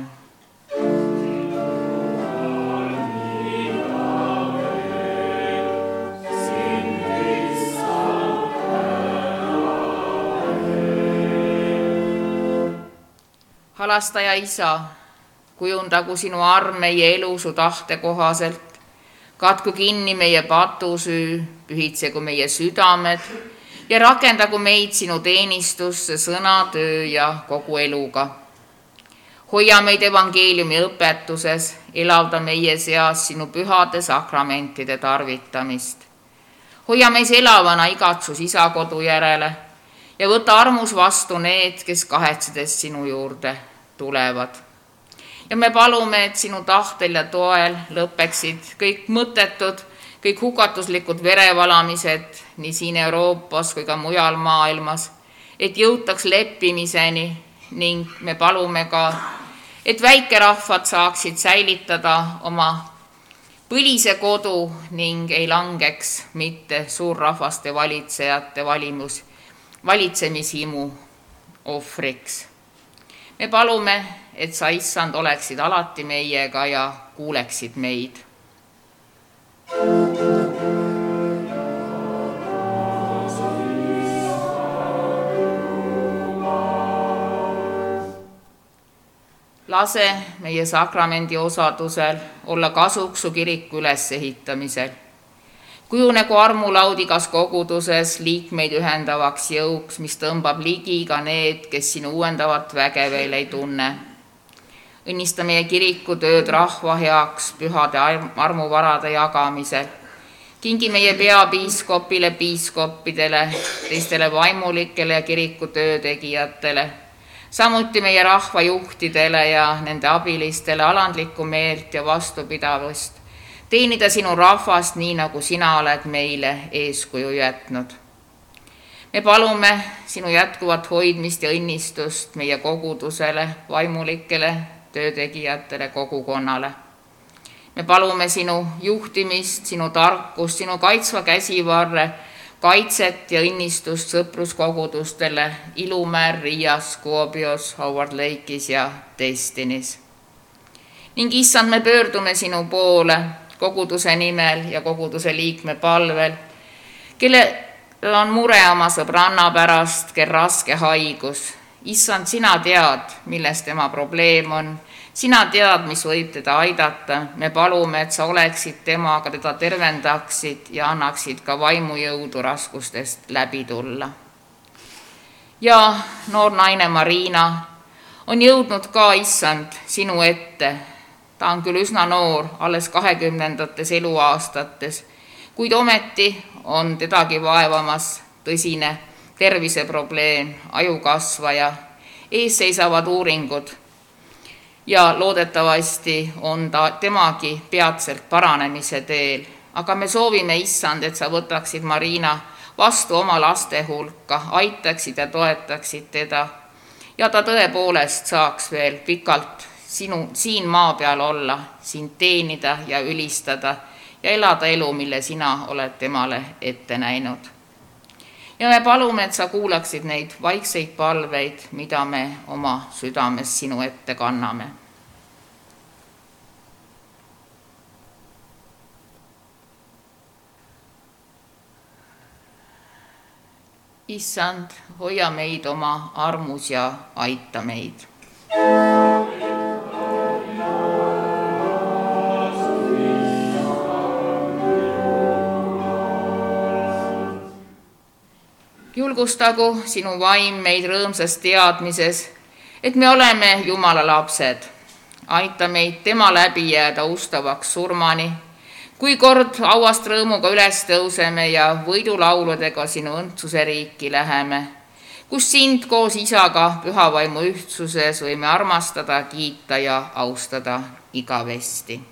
Halastaja isa, kujundagu sinu arm meie elu su tahte kohaselt, katku kinni meie patusüü, pühitsegu meie südamed ja rakendagu meid sinu teenistusse sõna, töö ja kogu eluga. Hoia meid evangeeliumi õpetuses, elavda meie seas sinu pühade sakramentide tarvitamist. Hoia meis elavana igatsus isa kodu järele ja võta armus vastu need, kes kahetsedes sinu juurde tulevad. ja me palume, et sinu tahtel ja toel lõpeksid kõik mõttetud, kõik hukatuslikud verevalamised nii siin Euroopas kui ka mujal maailmas, et jõutaks leppimiseni ning me palume ka, et väikerahvad saaksid säilitada oma põlise kodu ning ei langeks mitte suurrahvaste valitsejate valitsemishimu ohvriks. Me palume, et sa, Issand, oleksid alati meiega ja kuuleksid meid. Lase meie sakramendi osadusel olla kasuks su kiriku ülesehitamisel. Kujunegu armulaud igas koguduses liikmeid ühendavaks jõuks, mis tõmbab ligi ka need, kes sinu uuendavat väge veel ei tunne. Õnnista meie kiriku tööd rahva heaks pühade armuvarade jagamisel. Kingi meie peapiiskopile, piiskoppidele, teistele vaimulikele ja kiriku töötegijatele, samuti meie rahvajuhtidele ja nende abilistele alandlikku meelt ja vastupidavust, teenida sinu rahvast nii, nagu sina oled meile eeskuju jätnud. Me palume sinu jätkuvat hoidmist ja õnnistust meie kogudusele, vaimulikele, töötegijatele, kogukonnale. Me palume sinu juhtimist, sinu tarkust, sinu kaitsva käsivarre, kaitset ja õnnistust sõpruskogudustele Ilumäel, Riias, Kuopios, Howard Lake'is ja Destinis. Ning Issand, me pöördume sinu poole koguduse nimel ja koguduse liikme palvel, kellel on mure oma sõbranna pärast, kel raske haigus. Issand, sina tead, milles tema probleem on. Sina tead, mis võib teda aidata. Me palume, et sa oleksid temaga, teda tervendaksid ja annaksid ka vaimujõudu raskustest läbi tulla. Ja noor naine Marina on jõudnud ka, Issand, sinu ette. Ta on küll üsna noor, alles 20. eluaastates, kuid ometi on tedagi vaevamas tõsine terviseprobleem, ajukasvaja, ees seisavad uuringud ja loodetavasti on temagi peatselt paranemise teel. Aga me soovime, Issand, et sa võtaksid Marina vastu oma laste hulka, aitaksid ja toetaksid teda ja ta tõepoolest saaks veel pikalt siin maa peal olla, sind teenida ja ülistada ja elada elu, mille sina oled temale ette näinud. Ja me palume, et sa kuulaksid neid vaikseid palveid, mida me oma südames sinu ette kanname. Issand, hoia meid oma armus ja aita meid. Julgustagu sinu vaim meid rõõmsas teadmises, et me oleme Jumala lapsed. Aita meid tema läbi jääda ustavaks surmani, kui kord auast rõõmuga üles tõuseme ja võidulauludega sinu õndsuse riiki läheme, kus sind koos isaga pühavaimu ühtsuses võime armastada, kiita ja austada igavesti.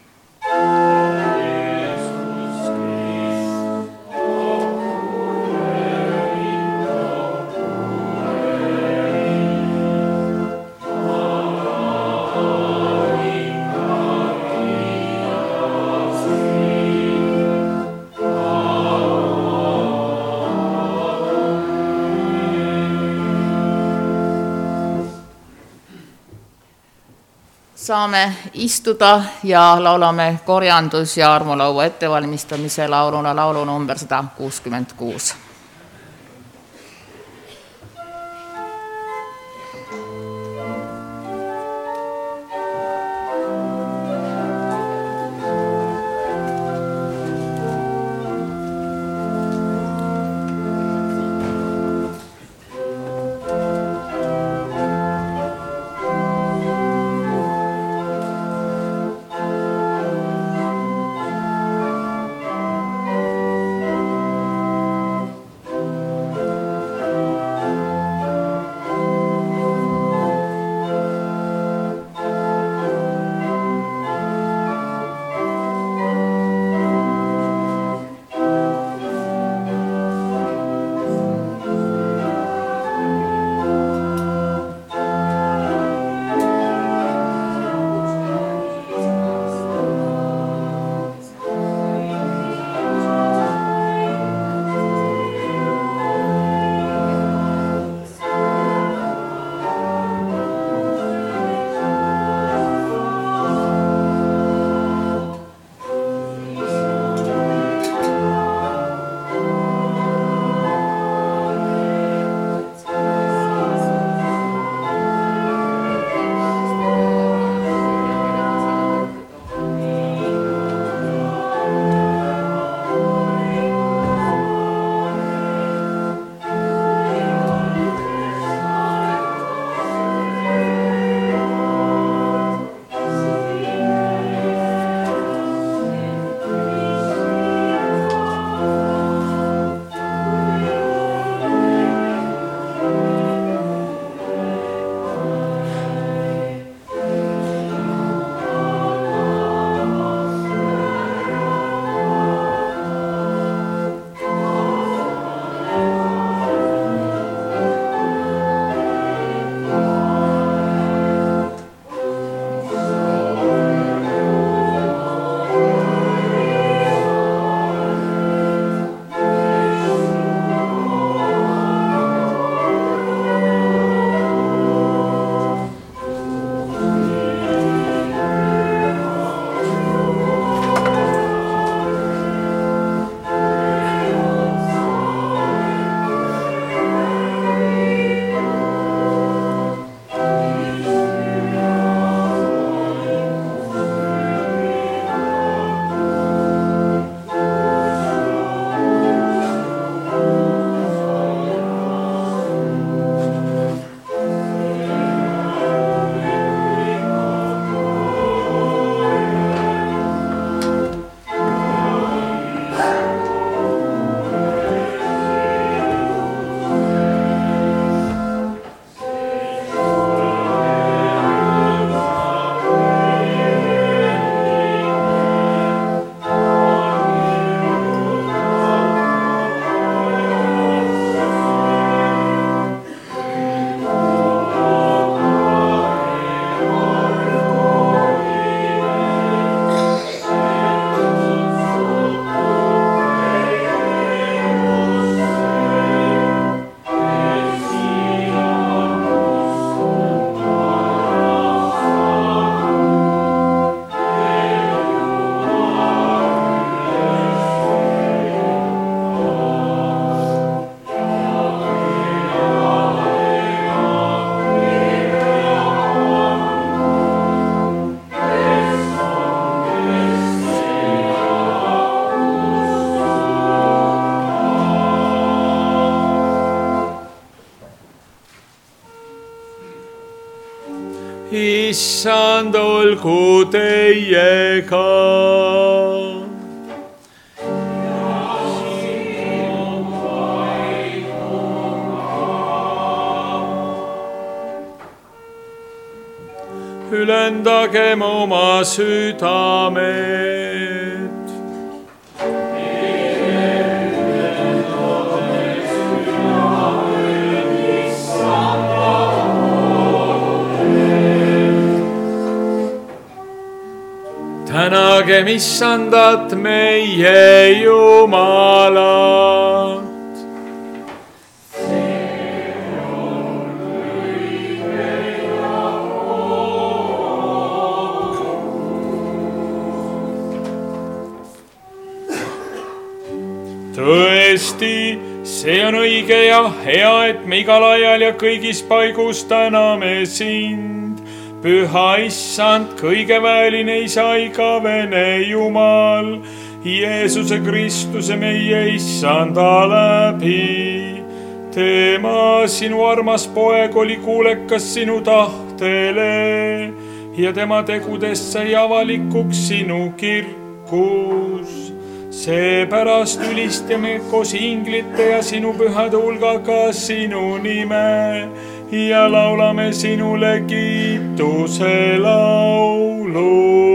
Saame istuda ja laulame korjandus- ja armulaua ettevalmistamise lauluna laulu number 166. issand olgu teiega. Ülendagem oma südamed. Tänagem issandat meie Jumalat. Tõesti, see on õige ja hea, et me igal ajal ja kõigis paigus täname sind, püha issand, kõigeväeline isa, igavene Jumal, Jeesuse Kristuse meie issanda läbi. Tema, sinu armas poeg, oli kuulekas sinu tahtele ja tema tegudest sai avalikuks sinu kirkus. Seepärast ülistame koos inglite ja sinu pühade hulgaga sinu nime ja laulame sinule kiituse laulu.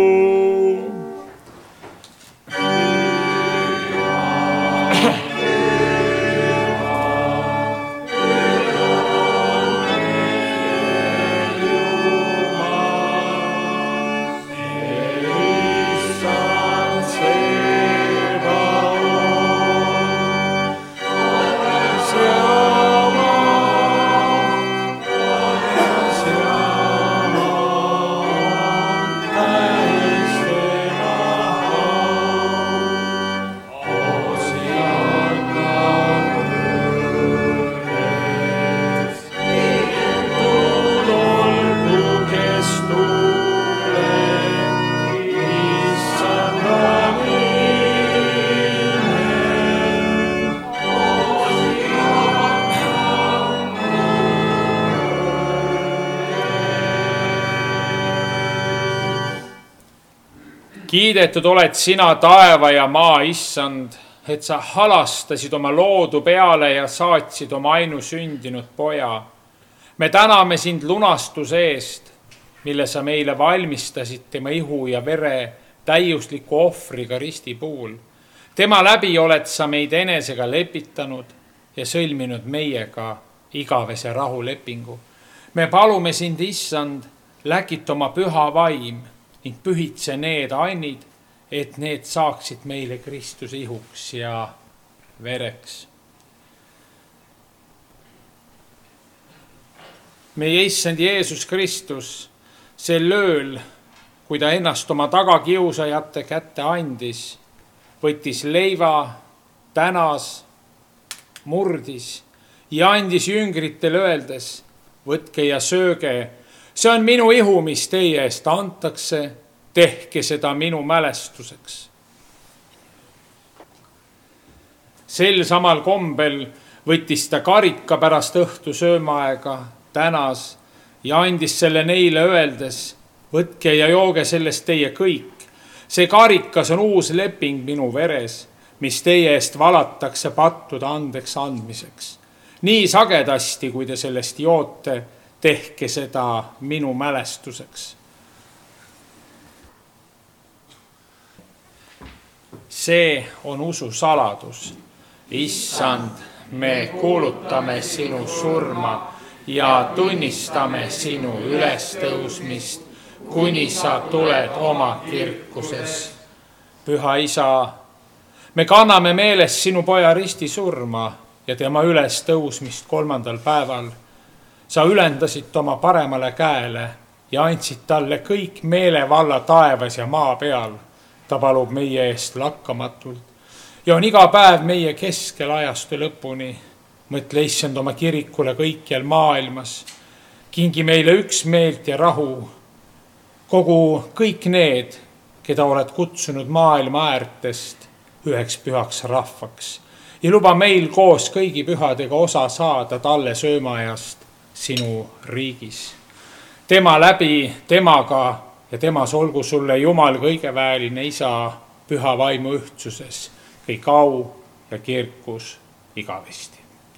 Kiidetud oled sina, taeva ja maa issand, et sa halastasid oma loodu peale ja saatsid oma ainusündinud poja. Me täname sind lunastuse eest, mille sa meile valmistasid tema ihu ja vere täiusliku ohvriga risti puhul. Tema läbi oled sa meid enesega lepitanud ja sõlminud meiega igavese rahulepingu. Me palume sind, issand, läkit oma püha vaim ning pühitse need ainid, et need saaksid meile Kristuse ihuks ja vereks. Meie issand Jeesus Kristus, sel ööl, kui ta ennast oma tagakiusajate kätte andis, võttis leiva, tänas, murdis ja andis jüngritele öeldes, võtke ja sööge, see on minu ihu, mis teie eest antakse, tehke seda minu mälestuseks. Sel samal kombel võttis ta karika pärast õhtu söömaaega, tänas ja andis selle neile öeldes, võtke ja jooge sellest teie kõik. See karikas on uus leping minu veres, mis teie eest valatakse pattude andeks andmiseks. Nii sagedasti, kui te sellest joote, tehke seda minu mälestuseks. See on usu saladus. Issand, me kuulutame sinu surma ja tunnistame sinu ülestõusmist, kuni sa tuled oma kirkuses. Püha isa, me kanname meeles sinu poja risti surma ja tema ülestõusmist 3. päeval. Sa ülendasid oma paremale käele ja andsid talle kõik meelevalla taevas ja maa peal. Ta palub meie eest lakkamatult ja on iga päev meie keskel ajastu lõpuni. Mõtle, issand, oma kirikule kõikjal maailmas. Kingi meile üksmeelt ja rahu. Kogu kõik need, keda oled kutsunud maailma äärtest üheks pühaks rahvaks ja luba meil koos kõigi pühadega osa saada talle söömaajast sinu riigis. tema läbi, temaga ja temas olgu sulle Jumal kõigevääriline Isa püha vaimu ühtsuses, kõik au ja kirkus igavesti.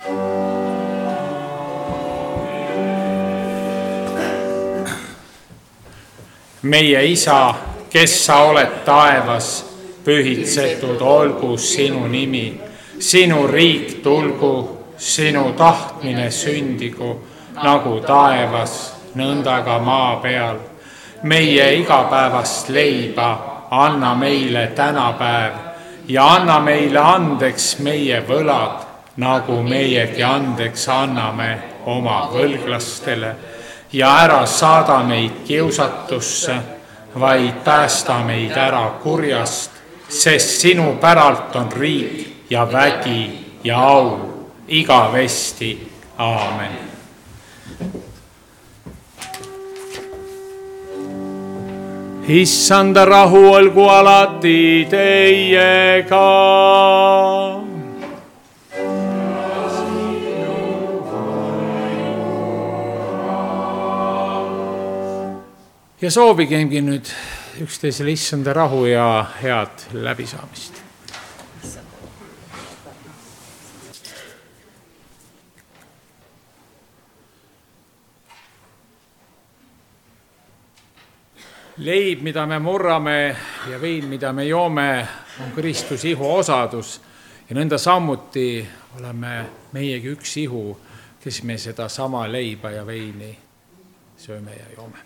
Meie Isa, kes sa oled taevas, pühitsetud olgu sinu nimi, sinu riik tulgu, sinu tahtmine sündigu, nagu taevas, nõnda ka maa peal. Meie igapäevast leiba anna meile tänapäev ja anna meile andeks meie võlad, nagu meiegi andeks anname oma võlglastele. Ja ära saada meid kiusatusse, vaid päästa meid ära kurjast, sest sinu päralt on riik ja vägi ja au igavesti. Aamen. Issanda rahu olgu alati teiega. Ja soovigemgi nüüd üksteisele issanda rahu ja head läbisaamist. Leib, mida me murrame ja vein, mida me joome, on Kristuse ihu osadus ja nõnda samuti oleme meiegi üks ihu, kes me seda sama leiba ja veini sööme ja joome.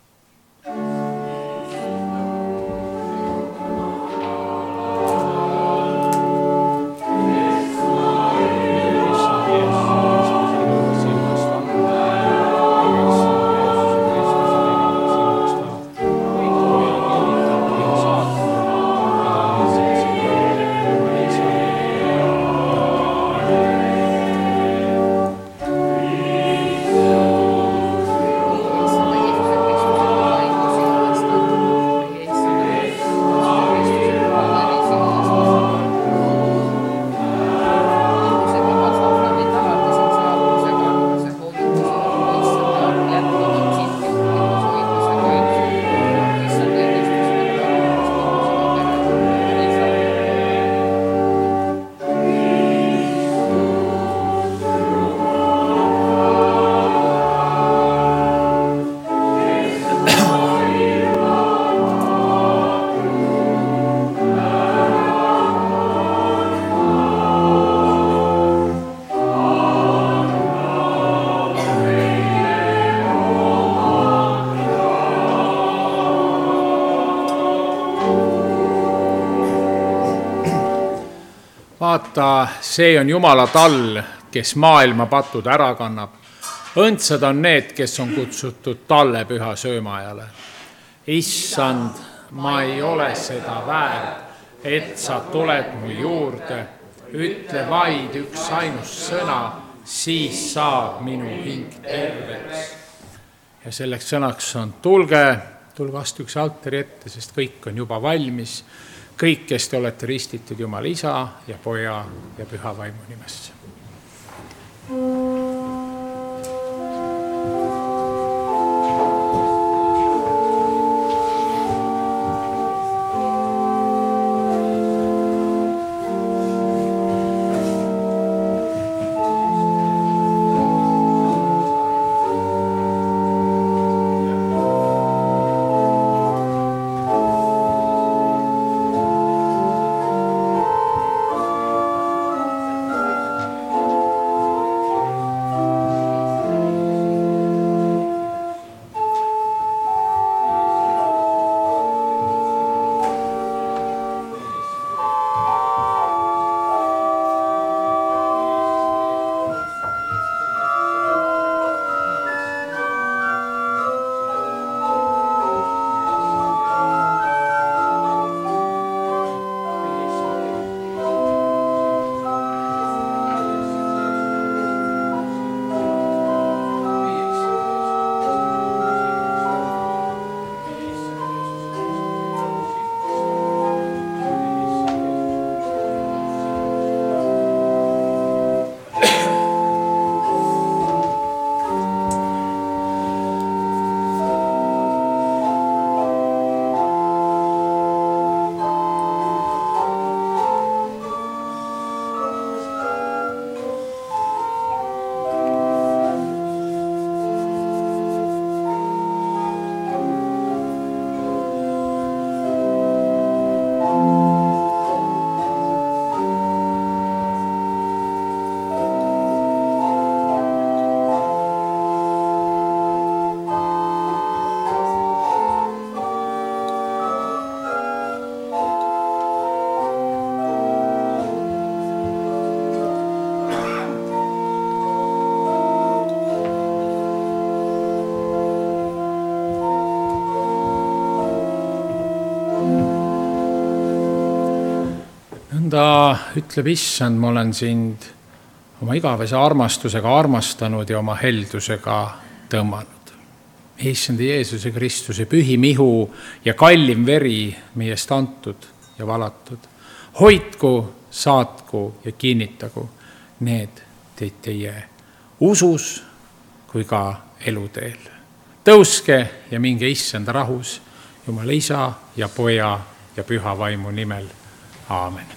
Vaata, see on Jumala tall, kes maailma patud ära kannab. Õndsad on need, kes on kutsutud talle püha söömaajale. Issand, ma ei ole seda väärt, et sa tuled mu juurde. Ütle vaid üks ainus sõna, siis saab minu hing terveks. Ja selleks sõnaks on tulge astu üks altari ette, sest kõik on juba valmis. Kõik, kes te olete ristitud Jumala Isa ja Poja ja Püha Vaimu nimesse. nõnda ütleb Issand, ma olen sind oma igavese armastusega armastanud ja oma heldusega tõmmanud. Issandi Jeesuse Kristuse pühim ihu ja kallim veri meiest antud ja valatud. Hoidku, saatku ja kinnitagu need teid teie usus kui ka eluteel. Tõuske ja minge Issanda rahus, Jumala Isa ja Poja ja Püha Vaimu nimel. Aamen.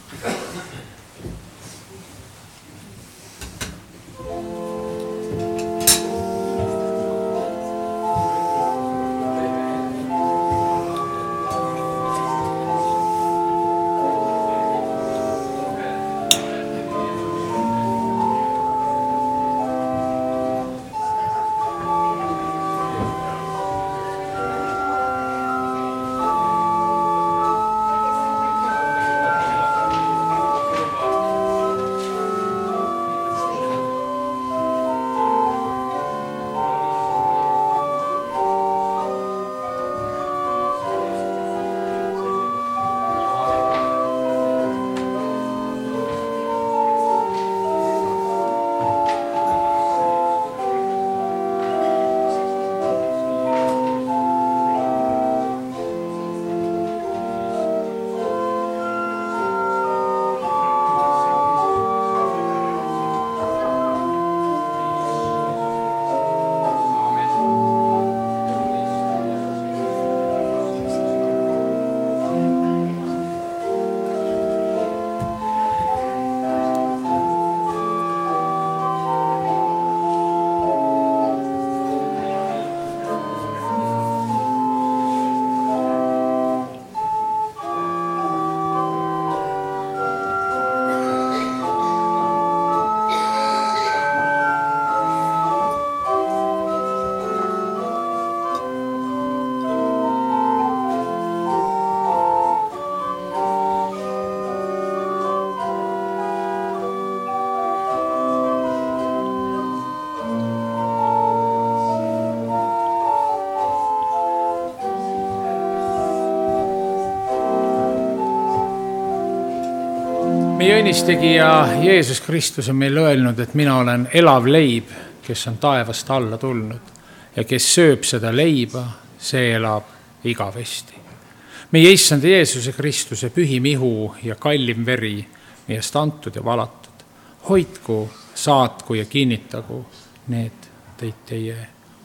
Meie õnnistegija Jeesus Kristus on meile öelnud, et mina olen elav leib, kes on taevast alla tulnud ja kes sööb seda leiba, see elab igavesti. Meie Issand Jeesuse Kristuse pühim ihu ja kallim veri meiest antud ja valatud. Hoidku, saatku ja kinnitagu need teid teie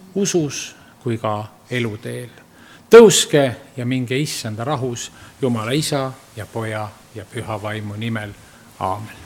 usus kui ka eluteel. Tõuske ja minge Issanda rahus, Jumala Isa ja Poja ja Püha Vaimu nimel. Aamen.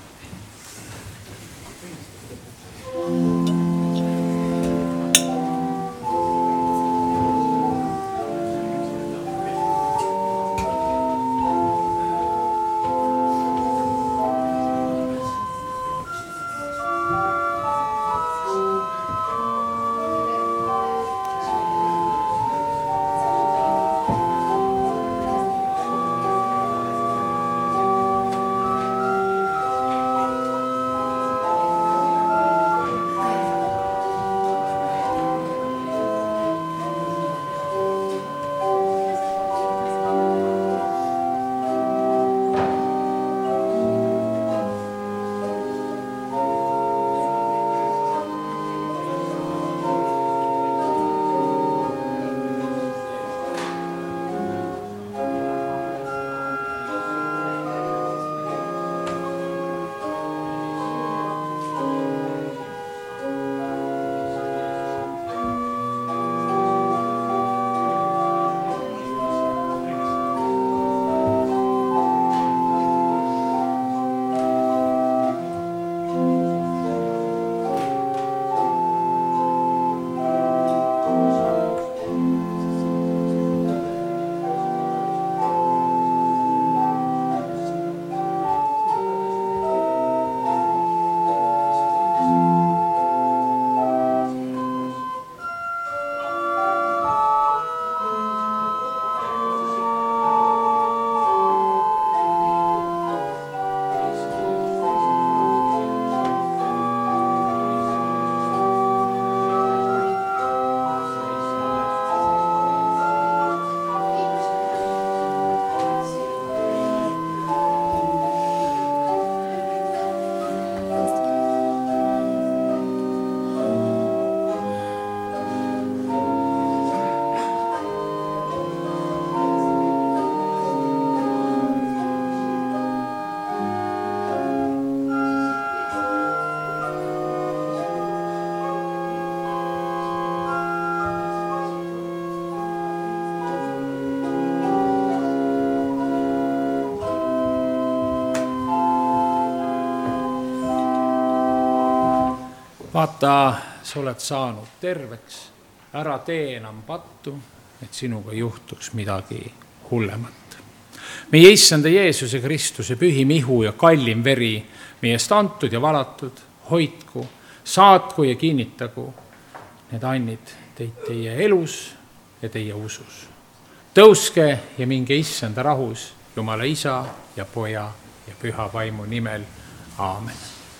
vaata, sa oled saanud terveks, ära tee enam pattu, et sinuga juhtuks midagi hullemat. Meie Issanda Jeesuse Kristuse pühim ihu ja kallim veri meie eest antud ja valatud, hoidku, saatku ja kinnitagu need annid teid teie elus ja teie usus. Tõuske ja minge Issanda rahus, Jumala Isa ja Poja ja Püha Vaimu nimel. Aamen.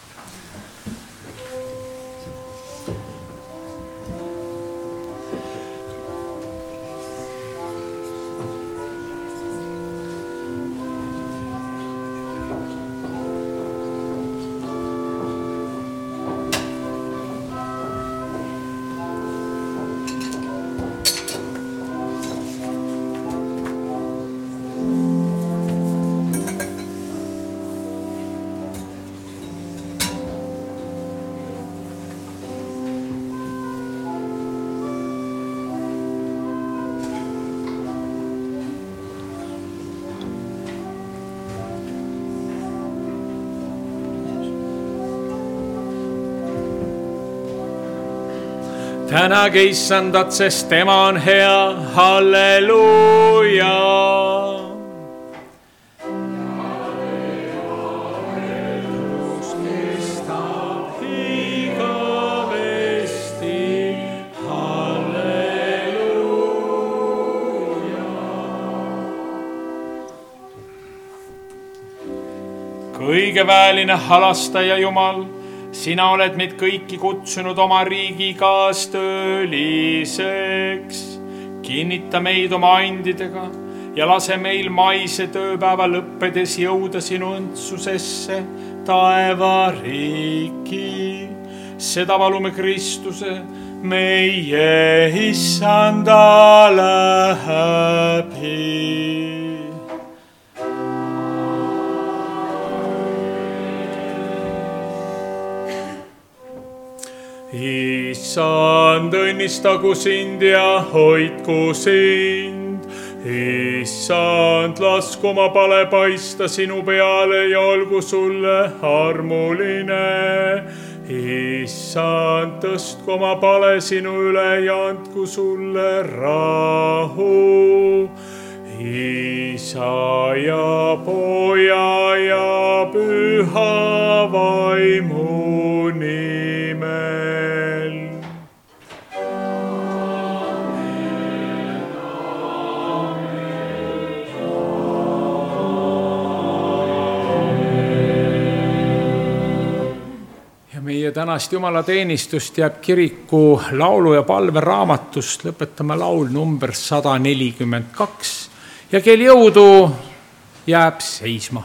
Tänage Issandat, sest tema on hea, halleluuja. Kestab igavesti, halleluuja. Kõigeväeline halastaja Jumal, sina oled meid kõiki kutsunud oma riigi kaastööliseks. Kinnita meid oma andidega ja lase meil maise tööpäeva lõppedes jõuda sinu õndsusesse taevariiki. Seda palume Kristuse, meie Issanda läbi. Issand, õnnistagu sind ja hoidku sind. Issand, lasku oma pale paista sinu peale ja olgu sulle armuline. Issand, tõstku oma pale sinu üle ja andku sulle rahu. Isa ja Poja ja Püha Vaimu nimel. Ja meie tänast jumalateenistust jääb kiriku laulu- ja palveraamatust lõpetama laul number 142 ja kel jõudu jääb seisma.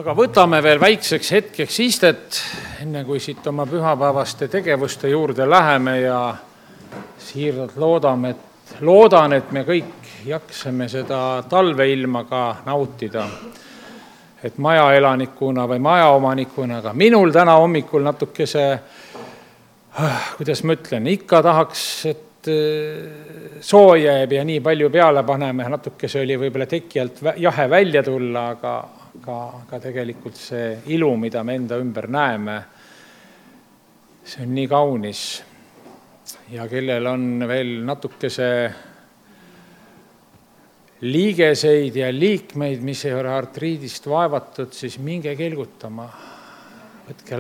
aga võtame veel väikseks hetkeks istet, enne kui siit oma pühapäevaste tegevuste juurde läheme ja siiralt loodan, et me kõik jaksame seda talveilma ka nautida. Et majaelanikuna või majaomanikuna, aga minul täna hommikul natukese, kuidas ma ütlen, ikka tahaks, et sooja jääb ja nii palju peale paneme, natukese oli võib-olla teki alt jahe välja tulla, aga tegelikult see ilu, mida me enda ümber näeme, see on nii kaunis. Ja kellel on veel natukese liigeseid ja liikmeid, mis ei ole artriidist vaevatud, siis minge kelgutama. Võtke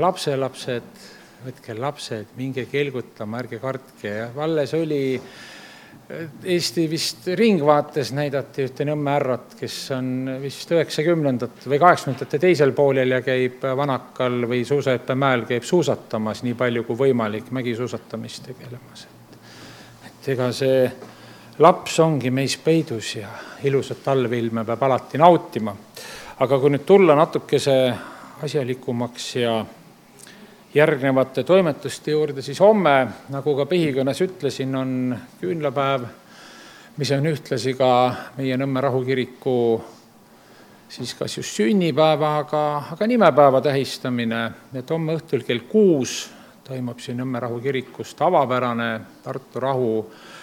lapsed, minge kelgutama, ärge kartke. Valles oli Eesti vist Ringvaates näidati ühte Nõmme härrat, kes on vist 90. või 80. teisel poolel ja käib Vanakal või Suusahüppemäel käib suusatamas nii palju kui võimalik, mägisuusatamist tegelemas. Et ega see laps ongi meis peidus ja ilusat talveilme peab alati nautima. Aga kui nüüd tulla natukese asjalikumaks ja järgnevate toimetuste juurde, siis homme, nagu ka pihikõnes ütlesin, on küünlapäev, mis on ühtlasi ka meie Nõmme Rahukiriku siis kas just sünnipäeva, aga nimepäeva tähistamine. Et homme õhtul kell 6 toimub siin Nõmme Rahukirikus tavapärane Tartu rahu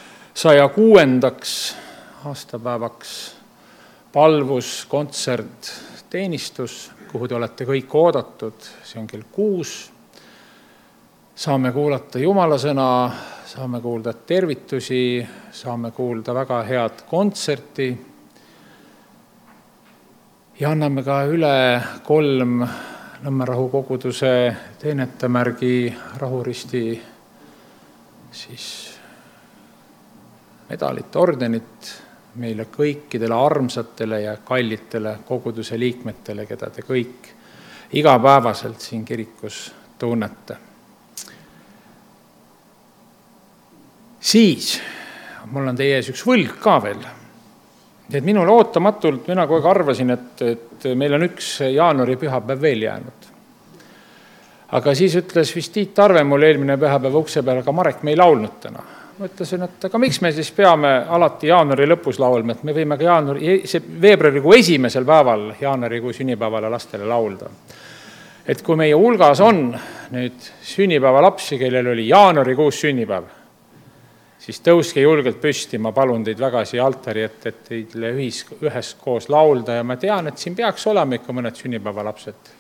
106. aastapäevaks palvus, kontsert, teenistus, kuhu te olete kõik oodatud. See on kell 6. Saame kuulata Jumala sõna, saame kuulda tervitusi, saame kuulda väga head kontserti ja anname ka üle 3 Nõmme Rahukoguduse teenetemärgi Rahuristi siis medalit, ordenit meile kõikidele armsatele ja kallitele koguduse liikmetele, keda te kõik igapäevaselt siin kirikus tunnete. Siis, mul on teie ees üks võlg ka veel. Et minule ootamatult, mina kogu aeg arvasin, et meil on üks jaanuari pühapäev veel jäänud. Aga siis ütles vist Tiit Tarve mulle eelmine pühapäeva ukse peal, aga Marek, me ei laulnud täna. Ma ütlesin, et aga miks me siis peame alati jaanuari lõpus laulma, et me võime ka veebruarikuu esimesel päeval jaanuarikuu sünnipäevale lastele laulda. Et kui meie hulgas on nüüd sünnipäeva lapsi, kellel oli jaanuarikuus sünnipäev, siis tõuske julgelt püsti, ma palun teid väga siia altari, et teile üheskoos laulda ja ma tean, et siin peaks olema ikka mõned sünnipäeva lapsed.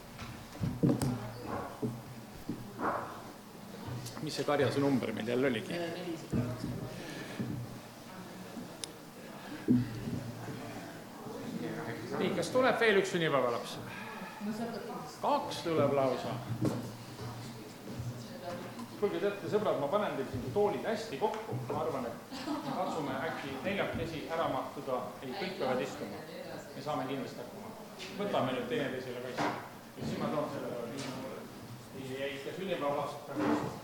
Mis see karjase number meil jälle oligi? Nii, kas tuleb veel üks sünnipäeva laps? 2 tuleb lausa. Kuulge, teate, sõbrad, ma panen teil siin toolid hästi kokku. Ma arvan, et me katsume äkki 4 ära mahtuda, ei kõik peavad istuma. Me saame kindlasti hakkama. Võtame nüüd teineteisele kaitse. Ja siis ma toon selle ei ikka sünnipäeva lapsed.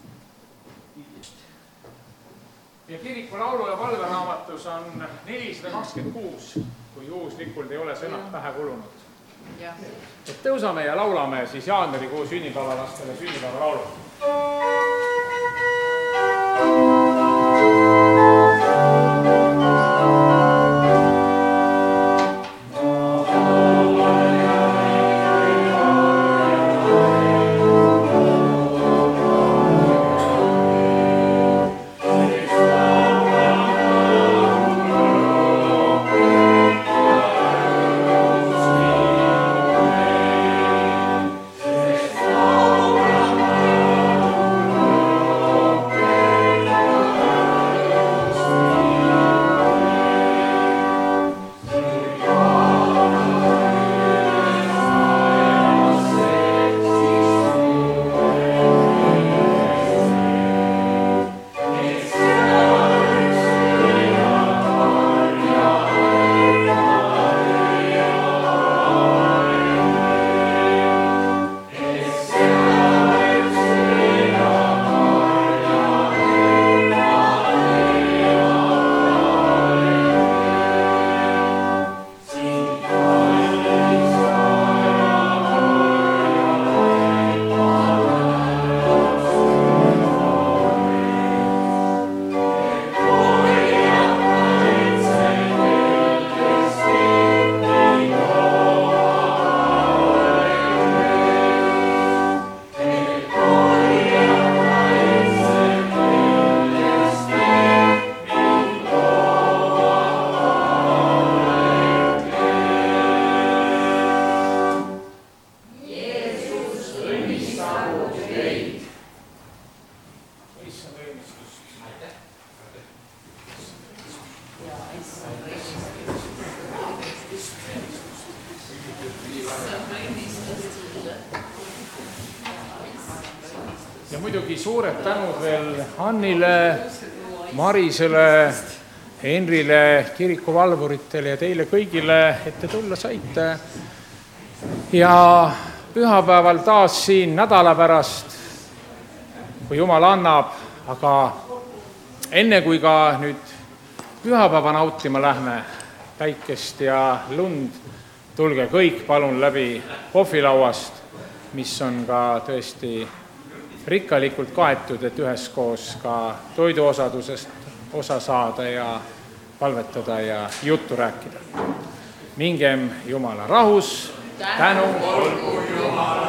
Ja kiriku laulu- ja valveraamatus on 426, kui juhuslikult ei ole sõnad pähe kulunud. Et tõusame ja laulame siis jaanuarikuu sünnipäeva lastele sünnipäeva laulu. muidugi suured tänud veel Annile, Marisele, Henrile, kirikuvalvuritele ja teile kõigile, et te tulla saite. Ja pühapäeval taas siin nädala pärast, kui Jumal annab, aga enne kui ka nüüd pühapäeva nautima lähme, päikest ja lund, tulge kõik palun läbi kohvilauast, mis on ka tõesti rikkalikult kaetud, et üheskoos ka toiduosadusest osa saada ja palvetada ja juttu rääkida. Mingem Jumala rahus, tänu olgu Jumala.